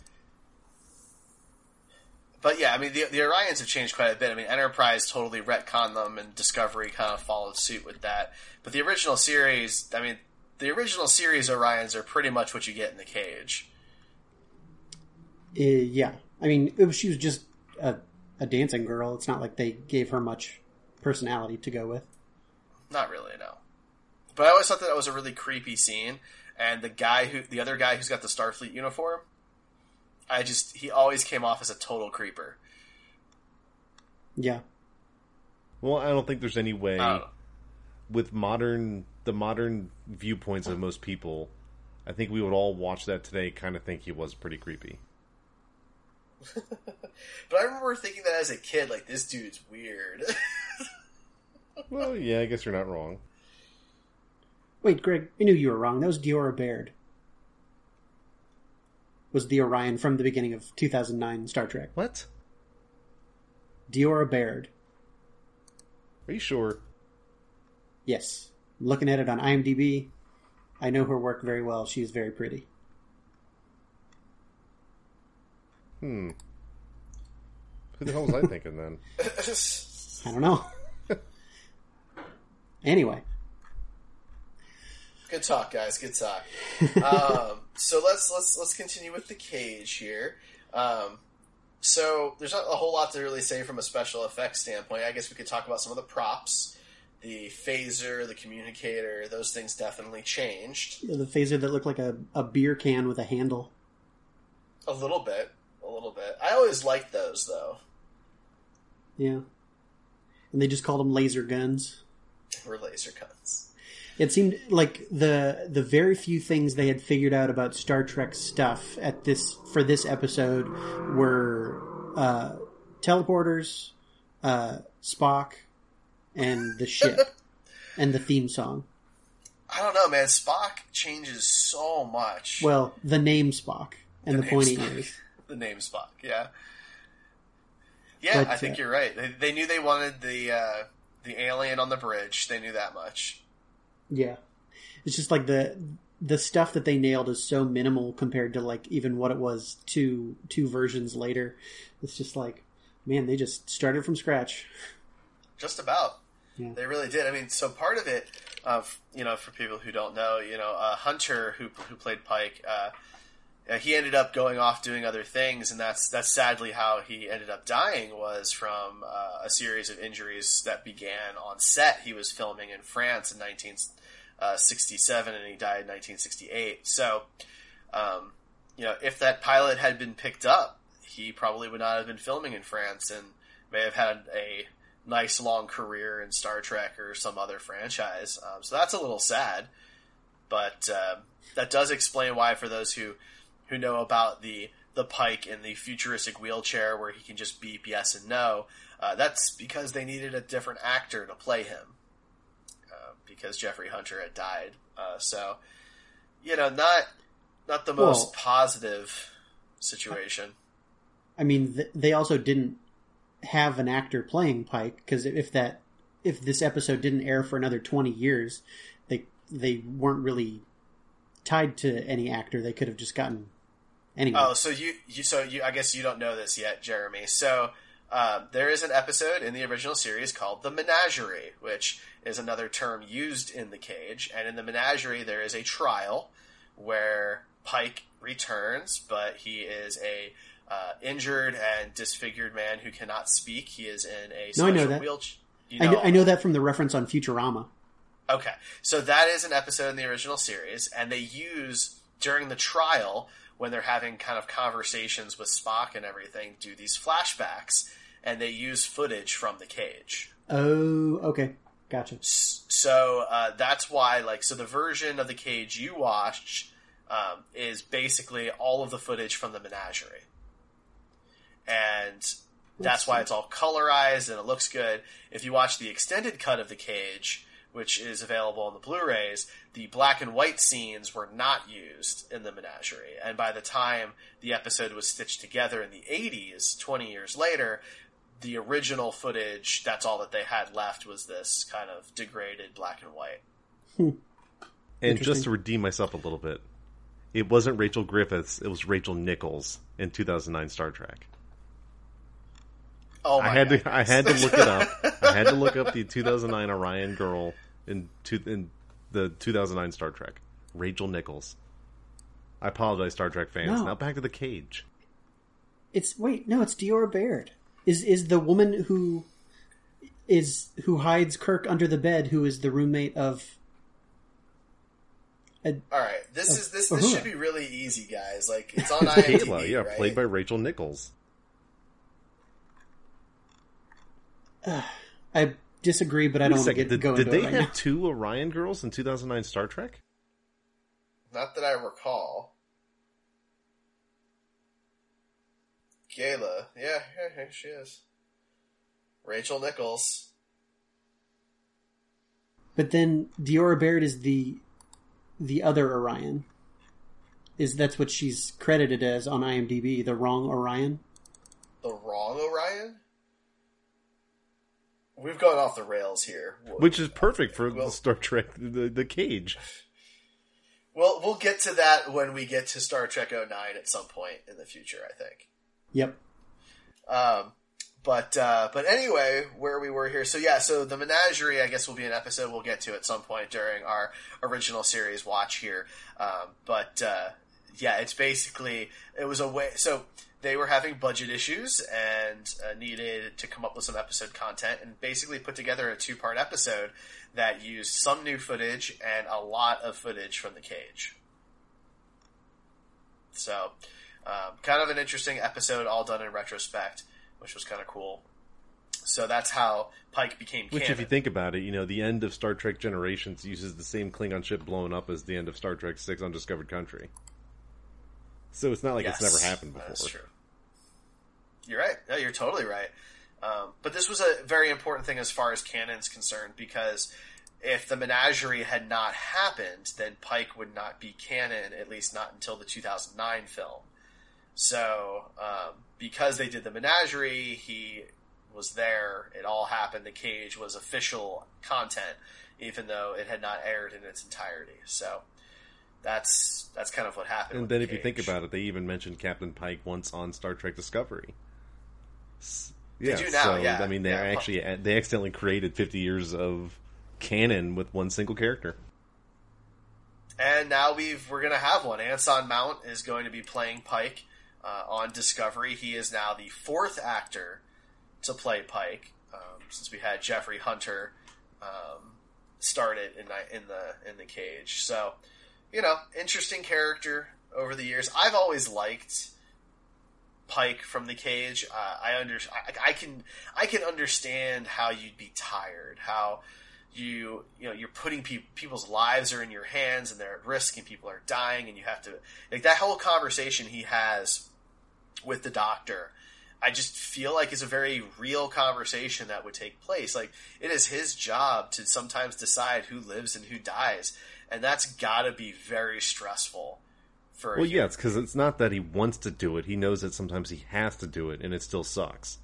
But yeah, I mean, the, the Orions have changed quite a bit. I mean, Enterprise totally retconned them, and Discovery kind of followed suit with that. But the original series, I mean, the original series Orions are pretty much what you get in the Cage. Uh, yeah, I mean, it was, she was just a, a dancing girl. It's not like they gave her much personality to go with. Not really, no. But I always thought that, that was a really creepy scene. And the guy who, the other guy who's got the Starfleet uniform, I just, he always came off as a total creeper. Yeah, Well, I don't think there's any way Oh. with modern the modern viewpoints of most people. I think we would all watch that today, kind of think he was pretty creepy. But I remember thinking that as a kid, like, this dude's weird. Well, yeah, I guess you're not wrong. wait, Greg, I knew you were wrong. That was Diora Baird. Was the Orion from the beginning of two thousand nine Star Trek? What? Diora Baird. Are you sure? Yes. Looking at it on IMDb, I know her work very well. She is very pretty. Hmm. Who the hell was I thinking then? I don't know. Anyway, Good talk, guys. Good talk. um, so let's let's let's continue with the Cage here. Um, so there's not a whole lot to really say from a special effects standpoint. I guess we could talk about some of the props, the phaser, the communicator. Those things definitely changed the phaser that looked like a, a beer can with a handle. a little bit, a little bit. I always liked those though. Yeah. And they just called them laser guns. Were laser guns. It seemed like the the very few things they had figured out about Star Trek stuff at this for this episode were uh, teleporters, uh, Spock, and the ship, and the theme song. I don't know, man. Spock changes so much. Well, the name Spock and the, the pointy Spock. ears. The name Spock, yeah. Yeah, But, I think uh, you're right. They, they knew they wanted the uh, the alien on the bridge. They knew that much. Yeah. It's just like the the stuff that they nailed is so minimal compared to like even what it was two two versions later. It's just like, man, they just started from scratch. Just about. Yeah. They really did. I mean, so part of it, uh, you know, for people who don't know, you know, uh, Hunter, who who played Pike, uh, uh, he ended up going off doing other things, and that's that's sadly how he ended up dying, was from uh, a series of injuries that began on set. He was filming in France in nineteen sixty-seven, and he died in nineteen sixty-eight. So, um, you know, if that pilot had been picked up, he probably would not have been filming in France, and may have had a nice long career in Star Trek or some other franchise. Um, so that's a little sad, but uh, that does explain why, for those who, who know about the the Pike in the futuristic wheelchair where he can just beep yes and no, uh, that's because they needed a different actor to play him, uh, because Jeffrey Hunter had died. Uh, so, you know, not not the most Well, positive situation. I mean, th- they also didn't have an actor playing Pike, because if that if this episode didn't air for another twenty years, they they weren't really tied to any actor. They could have just gotten anyone. Oh, so you, you so you I guess you don't know this yet, Jeremy. So uh, there is an episode in the original series called The Menagerie, which is another term used in The Cage. And in The Menagerie, there is a trial where Pike returns, but he is a uh, injured and disfigured man who cannot speak. He is in a No, I special know that. wheelchair. You I, know, I know that from the reference on Futurama. Okay, so that is an episode in the original series, and they use, during the trial, when they're having kind of conversations with Spock and everything, do these flashbacks, and they use footage from The Cage. Oh, okay. Gotcha. S- So uh, that's why, like, so the version of The Cage you watched um, is basically all of the footage from the Menagerie. And that's why it's all colorized and it looks good. If you watch the extended cut of The Cage, which is available on the Blu-rays, the black and white scenes were not used in the Menagerie. And by the time the episode was stitched together in the eighties, twenty years later, the original footage, that's all that they had left, was this kind of degraded black and white. And just to redeem myself a little bit, it wasn't Rachel Griffiths, it was Rachel Nichols in two thousand nine Star Trek. Oh my I had God, to I had to look it up. I had to look up the two thousand nine Orion girl in two, in the two thousand nine Star Trek. Rachel Nichols. I apologize, Star Trek fans. No. Now back to The Cage. It's wait, no, it's Diora Baird. Is is the woman who is who hides Kirk under the bed, who is the roommate of a, All right, this of is this Uhura. this should be really easy, guys. Like, it's on IMDb, Kayla, yeah, right? played by Rachel Nichols. I disagree, but I Wait a don't want to second, get did, go did into they it right have now. two Orion girls in two thousand nine Star Trek? Not that I recall. Gayla. Yeah, yeah, here she is. Rachel Nichols. But then Diora Baird is the the other Orion. Is that's what she's credited as on IMDb? The wrong Orion. The wrong Orion? We've gone off the rails here. Which is perfect for Well- the Star Trek, the, the Cage. Well, we'll get to that when we get to Star Trek oh nine at some point in the future, I think. Yep. Um, but uh, but anyway, where we were here. So yeah, so the Menagerie, I guess, will be an episode we'll get to at some point during our original series watch here. Um, but uh, yeah, it's basically, it was a way. So they were having budget issues and uh, needed to come up with some episode content, and basically put together a two part episode that used some new footage and a lot of footage from The Cage. So, um, kind of an interesting episode, all done in retrospect, which was kind of cool. So that's how Pike became Which, canon. if you think about it, you know, the end of Star Trek Generations uses the same Klingon ship blowing up as the end of Star Trek Six: Undiscovered Country. So it's not like yes, it's never happened before. That's true. You're right. No, you're totally right. Um, but this was a very important thing as far as canon's concerned, because if the menagerie had not happened, then Pike would not be canon, at least not until the two thousand nine film. So, um, because they did the menagerie, he was there, it all happened, the cage was official content, even though it had not aired in its entirety. So, that's that's kind of what happened. And then, the if cage. you think about it, they even mentioned Captain Pike once on Star Trek Discovery. They yeah, do now, so, yeah. I mean, they yeah. actually they accidentally created fifty years of canon with one single character. And now we've we're going to have one. Anson Mount is going to be playing Pike uh, on Discovery. He is now the fourth actor to play Pike, um, since we had Jeffrey Hunter um, started in in the in the cage. So, you know, interesting character over the years. I've always liked Pike from the cage. Uh, I under I, I can I can understand how you'd be tired, how you you know you're putting pe- people's lives are in your hands and they're at risk and people are dying and you have to, like, that whole conversation he has with the doctor. I just feel like it's a very real conversation that would take place. Like, it is his job to sometimes decide who lives and who dies, and that's got to be very stressful. For well, yeah, it's because it's not that he wants to do it. He knows that sometimes he has to do it, and it still sucks.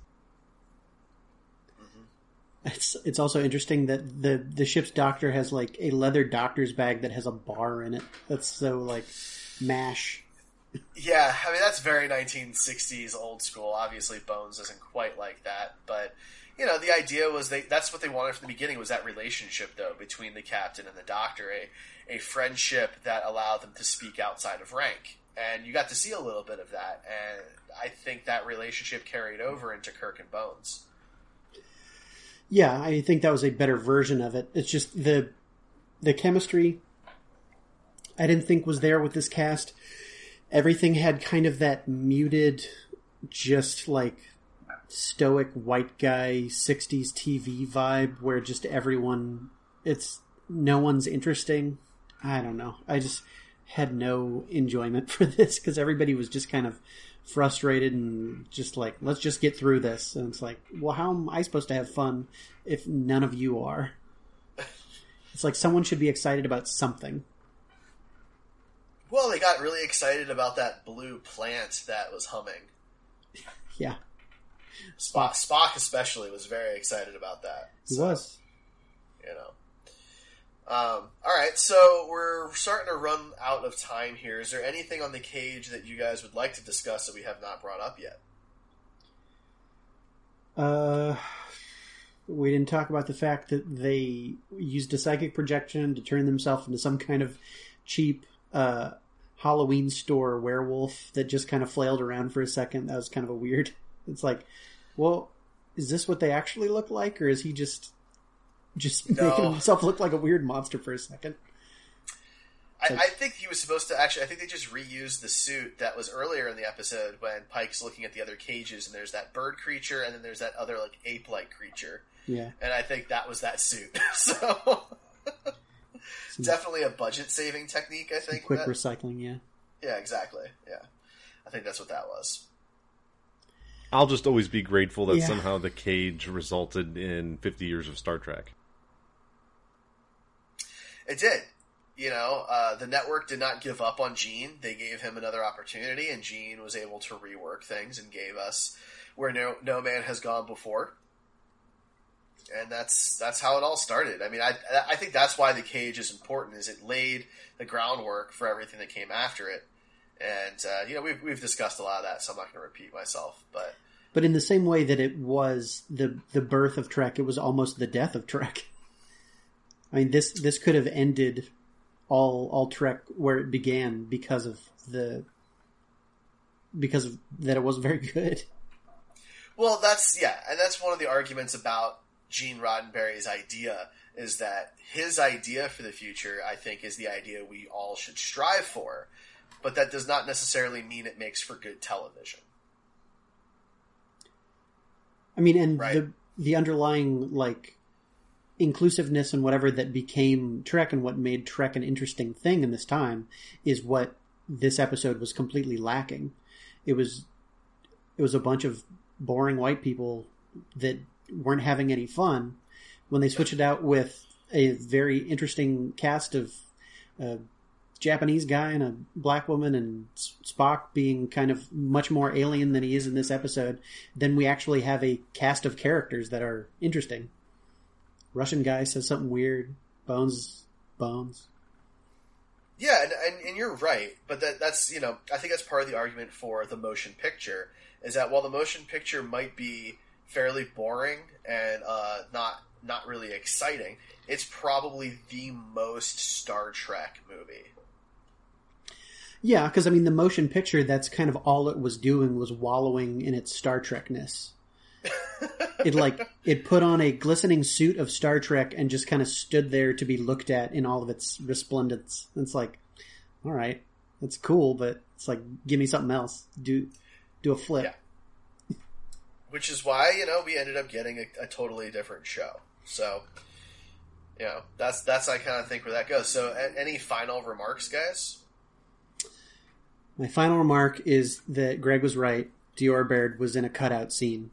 Mm-hmm. It's it's also interesting that the the ship's doctor has like a leather doctor's bag that has a bar in it. That's so like MASH. Yeah, I mean, that's very nineteen sixties old school. Obviously, Bones isn't quite like that, but you know, the idea was they that's what they wanted from the beginning, was that relationship, though, between the captain and the doctor, a, a friendship that allowed them to speak outside of rank. And you got to see a little bit of that, and I think that relationship carried over into Kirk and Bones. Yeah, I think that was a better version of it. It's just the the chemistry I didn't think was there with this cast. Everything had kind of that muted, just like stoic white guy sixties T V vibe where just everyone, it's no one's interesting. I don't know. I just had no enjoyment for this because everybody was just kind of frustrated and just like, let's just get through this. And it's like, well, how am I supposed to have fun if none of you are? It's like someone should be excited about something. Well, they got really excited about that blue plant that was humming. Yeah. Spock, Spock especially was very excited about that. He so, was. You know. Um, all right, so we're starting to run out of time here. Is there anything on the cage that you guys would like to discuss that we have not brought up yet? Uh, we didn't talk about the fact that they used a psychic projection to turn themselves into some kind of cheap uh, Halloween store werewolf that just kind of flailed around for a second. That was kind of a weird... It's like, well, is this what they actually look like, or is he just just no. making himself look like a weird monster for a second? I, I think he was supposed to actually... I think they just reused the suit that was earlier in the episode when Pike's looking at the other cages, and there's that bird creature, and then there's that other like ape-like creature. Yeah. And I think that was that suit. So... Definitely a budget-saving technique, I think. Quick that, recycling, yeah. Yeah, exactly. Yeah. I think that's what that was. I'll just always be grateful that Yeah. somehow the cage resulted in fifty years of Star Trek. It did. You know, uh, the network did not give up on Gene. They gave him another opportunity, and Gene was able to rework things and gave us Where No, no Man Has Gone Before. And that's that's how it all started. I mean, I I think that's why the cage is important. Is it laid the groundwork for everything that came after it. And uh, you know, we've we've discussed a lot of that, so I'm not going to repeat myself. But But in the same way that it was the the birth of Trek, it was almost the death of Trek. I mean, this this could have ended all all Trek where it began because of the because of that it wasn't very good. well, that's yeah, and that's one of the arguments about Gene Roddenberry's idea, is that his idea for the future, I think, is the idea we all should strive for, but that does not necessarily mean it makes for good television. I mean, and Right. the the underlying like inclusiveness and whatever that became Trek and what made Trek an interesting thing in this time is what this episode was completely lacking. It was it was a bunch of boring white people that weren't having any fun. When they switched it out with a very interesting cast of a Japanese guy and a black woman and Spock being kind of much more alien than he is in this episode, then we actually have a cast of characters that are interesting. Russian guy says something weird. Bones, bones. Yeah, and, and, and you're right, but that that's, you know, I think that's part of the argument for the motion picture, is that while the motion picture might be fairly boring and uh, not not really exciting, it's probably the most Star Trek movie. Yeah, because, I mean, the motion picture, that's kind of all it was doing was wallowing in its Star Trek-ness. It, like, it put on a glistening suit of Star Trek and just kind of stood there to be looked at in all of its resplendence. It's like, all right, that's cool, but it's like, give me something else. Do do a flip. Yeah. Which is why, you know, we ended up getting a, a totally different show. So, you know, that's, that's I kind of think where that goes. So, a- any final remarks, guys? My final remark is that Greg was right. Dior Baird was in a cutout scene.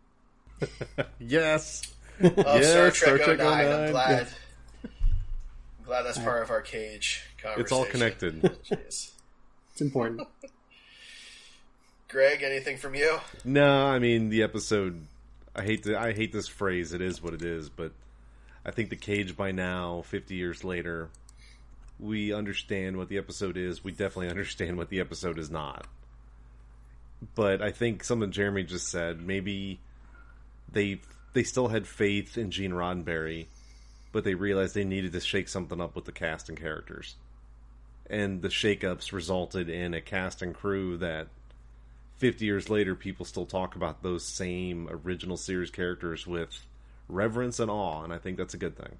Yes. Oh, yes, Star Trek, Star Trek oh nine. oh nine. I'm glad. Yeah. I'm glad that's part of our Cage conversation. It's all connected. Jeez. It's important. Greg, anything from you? No, I mean the episode. I hate to. I hate this phrase. It is what it is. But I think the Cage by now, fifty years later, we understand what the episode is. We definitely understand what the episode is not. But I think something Jeremy just said. Maybe they they still had faith in Gene Roddenberry, but they realized they needed to shake something up with the cast and characters. And the shakeups resulted in a cast and crew that fifty years later, people still talk about those same original series characters with reverence and awe, and I think that's a good thing.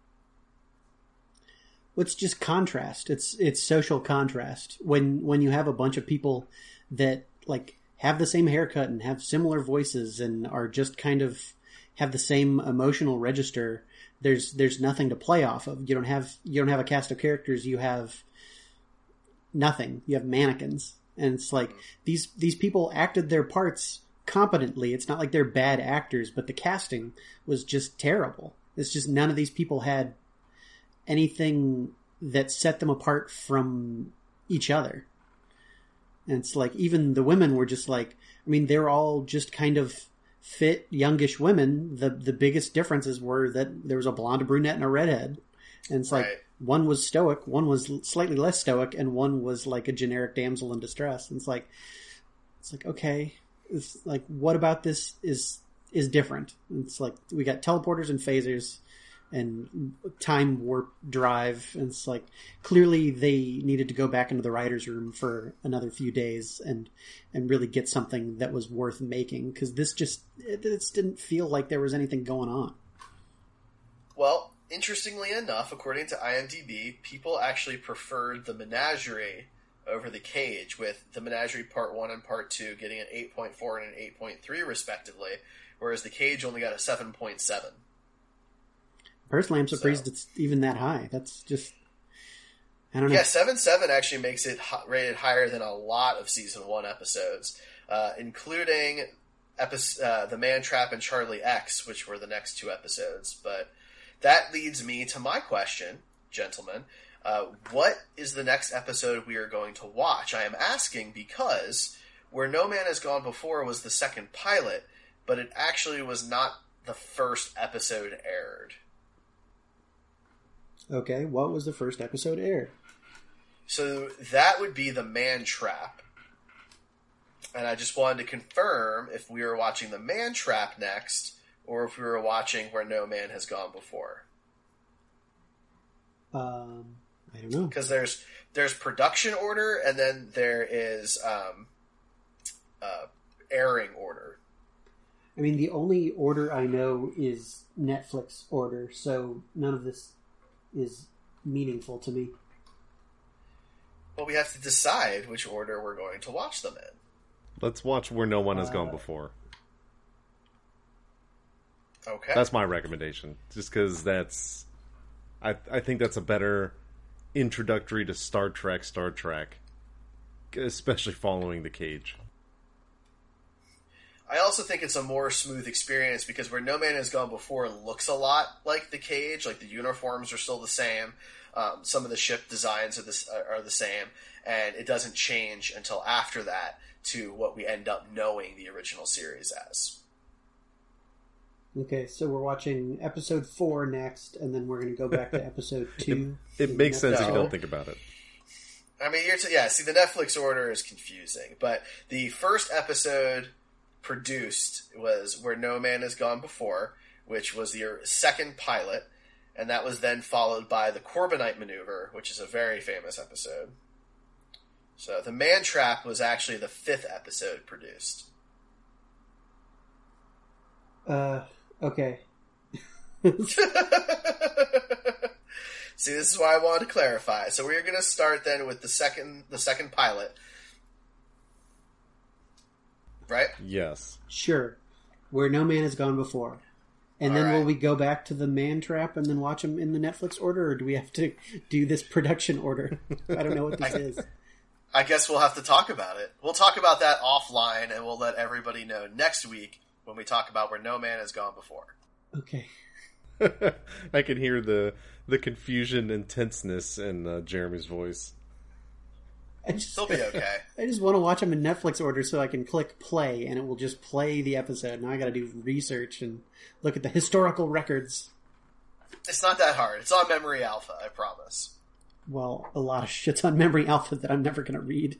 Well, it's just contrast. It's it's social contrast. When when you have a bunch of people that like have the same haircut and have similar voices and are just kind of have the same emotional register, there's there's nothing to play off of. You don't have you don't have a cast of characters. You have nothing. You have mannequins. And it's like, these these people acted their parts competently. It's not like they're bad actors, but the casting was just terrible. It's just none of these people had anything that set them apart from each other. And it's like, even the women were just like, I mean, they're all just kind of fit, youngish women. The the biggest differences were that there was a blonde, a brunette, and a redhead. And it's like, Right. one was stoic, one was slightly less stoic, and one was like a generic damsel in distress. And it's like, it's like, okay, it's like, what about this is is different? And it's like, we got teleporters and phasers and time warp drive. And it's like, clearly they needed to go back into the writer's room for another few days and and really get something that was worth making, because this just, it, it just didn't feel like there was anything going on. Well, interestingly enough, according to IMDb, people actually preferred the Menagerie over the Cage, with the Menagerie Part one and Part two getting an eight point four and an eight point three respectively, whereas the Cage only got a seven point seven. Personally, I'm surprised So- it's even that high. That's just, I don't know. Yeah, seven point seven actually makes it hi- rated higher than a lot of Season one episodes, uh, including epi- uh, The Man Trap and Charlie X, which were the next two episodes. But that leads me to my question, gentlemen. Uh, what is the next episode we are going to watch? I am asking because Where No Man Has Gone Before was the second pilot, but it actually was not the first episode aired. Okay, what was the first episode aired? So that would be The Man Trap. And I just wanted to confirm if we were watching The Man Trap next, or if we were watching Where No Man Has Gone Before. Um, I don't know. Because there's there's production order, and then there is um, uh, airing order. I mean, the only order I know is Netflix order, so none of this is meaningful to me. Well, we have to decide which order we're going to watch them in. Let's watch Where No One Has Uh, Gone Before. Okay. That's my recommendation. Just because that's... I, I think that's a better introductory to Star Trek, Star Trek. Especially following The Cage. I also think it's a more smooth experience because Where No Man Has Gone Before looks a lot like The Cage. Like, the uniforms are still the same. Um, some of the ship designs are the, are the same. And it doesn't change until after that to what we end up knowing the original series as. Okay, so we're watching episode four next, and then we're going to go back to episode two. It, it makes sense No. if you don't think about it. I mean, you're t- yeah, see, the Netflix order is confusing. But the first episode produced was Where No Man Has Gone Before, which was the second pilot, and that was then followed by The Corbinite Maneuver, which is a very famous episode. So The Man Trap was actually the fifth episode produced. Uh, okay. See, this is why I wanted to clarify. So we're going to start then with the second the second pilot. Right? Yes. Sure. Where No Man Has Gone Before. And All then right. will we go back to the Man Trap and then watch them in the Netflix order, or do we have to do this production order? I don't know what this is. I guess we'll have to talk about it. We'll talk about that offline, and we'll let everybody know next week when we talk about Where No Man Has Gone Before. Okay. I can hear the the confusion and tenseness in uh, Jeremy's voice. I just, They'll be okay. I just want to watch them in Netflix order so I can click play and it will just play the episode. Now I got to do research and look at the historical records. It's not that hard. It's on Memory Alpha, I promise. Well, a lot of shit's on Memory Alpha that I'm never going to read.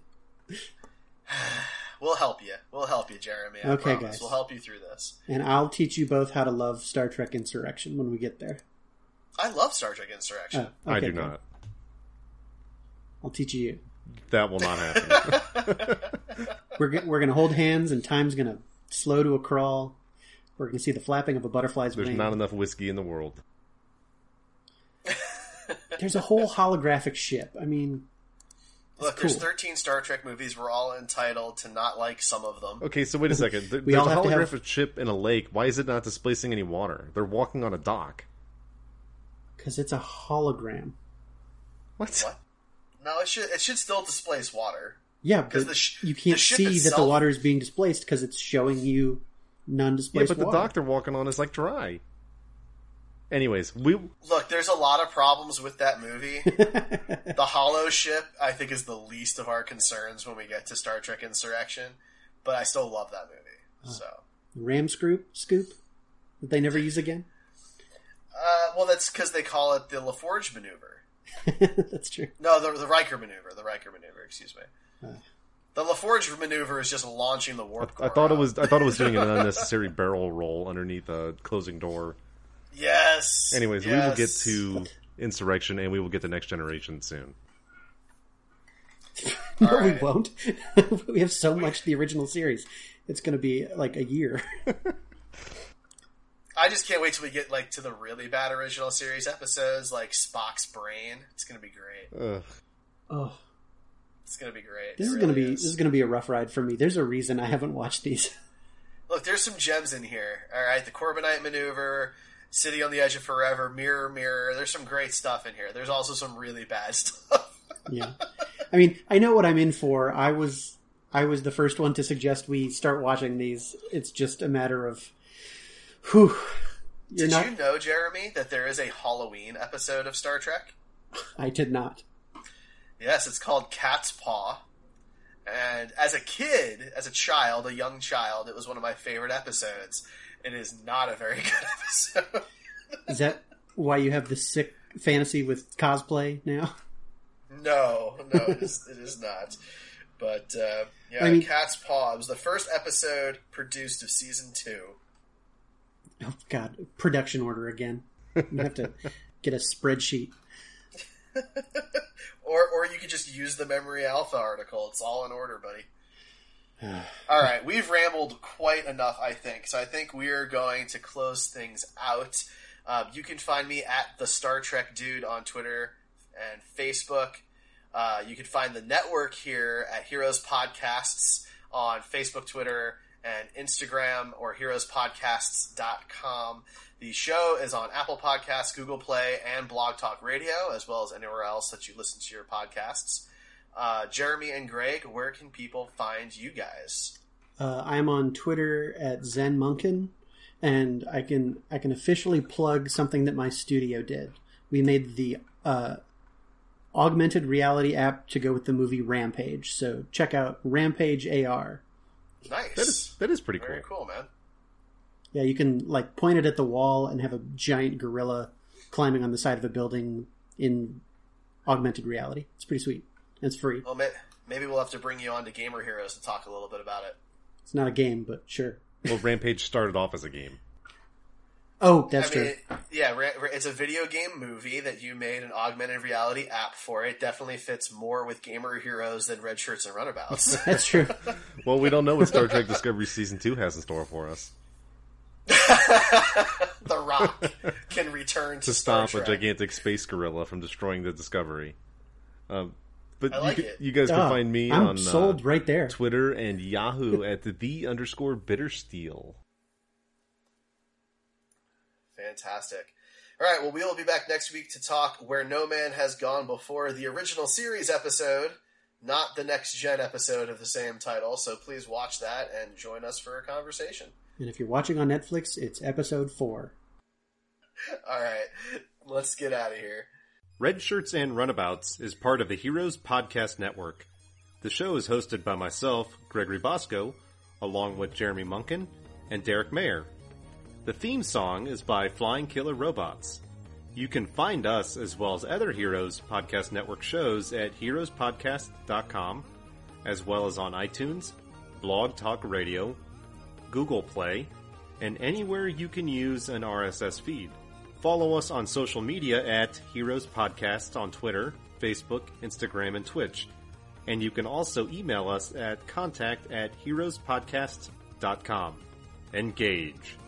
We'll help you. We'll help you, Jeremy. I Okay, promise. guys. We'll help you through this. And I'll teach you both how to love Star Trek Insurrection when we get there. I love Star Trek Insurrection. Oh, I okay, do good. not. I'll teach you. That will not happen. We're g- we're going to hold hands and time's going to slow to a crawl. We're going to see the flapping of a butterfly's There's wing. not enough whiskey in the world. There's a whole holographic ship. I mean, Look, cool. there's thirteen Star Trek movies. We're all entitled to not like some of them. Okay, so wait a second. There- We There's all a have to holographic have- ship in a lake. Why is it not displacing any water? They're walking on a dock. because it's a hologram. What? What? No, it should it should still displace water. Yeah, 'Cause but the sh- you can't the ship see that the itself- water is being displaced because it's showing you Yeah, non-displaced but the water. dock they're walking on is like dry. Anyways, we Look, there's a lot of problems with that movie. The Hollow Ship, I think, is the least of our concerns when we get to Star Trek Insurrection, but I still love that movie. So, Ram scoop, scoop that they never use again. uh, well, that's because they call it the LaForge maneuver. That's true. No, the, the Riker maneuver. The Riker maneuver. Excuse me. Uh. The LaForge maneuver is just launching the warp core. I thought it out. was I thought it was doing an unnecessary barrel roll underneath a closing door. Yes. Anyways, yes. we will get to Insurrection and we will get to Next Generation soon. No, All we right. won't. We have so much the original series. It's going to be like a year. I just can't wait till we get like to the really bad original series episodes, like Spock's brain. It's gonna be great. Ugh. Oh, It's gonna be great. this It is going to really be is. this is going to be a rough ride for me. There's a reason I haven't watched these. Look, there's some gems in here. All right, the Corbinite maneuver, City on the Edge of Forever, Mirror Mirror. There's some great stuff in here. There's also some really bad stuff. Yeah, I mean, I know what I'm in for. I was I was the first one to suggest we start watching these. It's just a matter of, whew. You're Did not. you know, Jeremy, that there is a Halloween episode of Star Trek? I did not. Yes, it's called Cat's Paw. And as a kid, as a child, a young child, it was one of my favorite episodes. It is not a very good episode. Is that why you have this sick fantasy with cosplay now? No, no, it is, it is not. But, uh, yeah, I mean- Cat's Paw. It was the first episode produced of season two. Oh God, production order again. You have to get a spreadsheet. Or or you could just use the Memory Alpha article. It's all in order, buddy. All right, we've rambled quite enough, I think. So I think we're going to close things out. Um, you can find me at the Star Trek Dude on Twitter and Facebook. Uh, you can find the network here at Heroes Podcasts on Facebook, Twitter, and Instagram or heroes podcasts dot com. The show is on Apple Podcasts, Google Play, and Blog Talk Radio, as well as anywhere else that you listen to your podcasts. Uh, Jeremy and Greg, where can people find you guys? Uh, I'm on Twitter at ZenMunkin, and I can I can officially plug something that my studio did. We made the uh, augmented reality app to go with the movie Rampage, so check out Rampage A R. Nice. That is, that is pretty Very cool. cool, man. Yeah, you can like point it at the wall and have a giant gorilla climbing on the side of a building in augmented reality. It's pretty sweet. And it's free. Well, may- maybe we'll have to bring you on to Gamer Heroes to talk a little bit about it. It's not a game, but sure. Well, Rampage started off as a game. Oh, that's I mean, true. Yeah, ra- it's a video game movie that you made an augmented reality app for. It definitely fits more with Gamer Heroes than Red Shirts and Runabouts. That's true. Well, we don't know what Star Trek Discovery Season two has in store for us. The Rock can return to, To Star stop a Trek. gigantic space gorilla from destroying the Discovery. Um, but I like you, it. you guys can Oh, find me I'm on sold uh, right there. Twitter and Yahoo at the underscore Bittersteel. Fantastic. All right, well, we will be back next week to talk Where No Man Has Gone Before, the original series episode, not the next gen episode of the same title. So please watch that and join us for a conversation. And if you're watching on Netflix, it's episode four. All right, let's get out of here. Red Shirts and Runabouts is part of the Heroes Podcast Network. The show is hosted by myself, Gregory Bosco, along with Jeremy Munkin and Derek Mayer. The theme song is by Flying Killer Robots. You can find us, as well as other Heroes Podcast Network shows, at heroes podcast dot com, as well as on iTunes, Blog Talk Radio, Google Play, and anywhere you can use an R S S feed. Follow us on social media at Heroes Podcast on Twitter, Facebook, Instagram, and Twitch. And you can also email us at contact at heroes podcast dot com. Engage.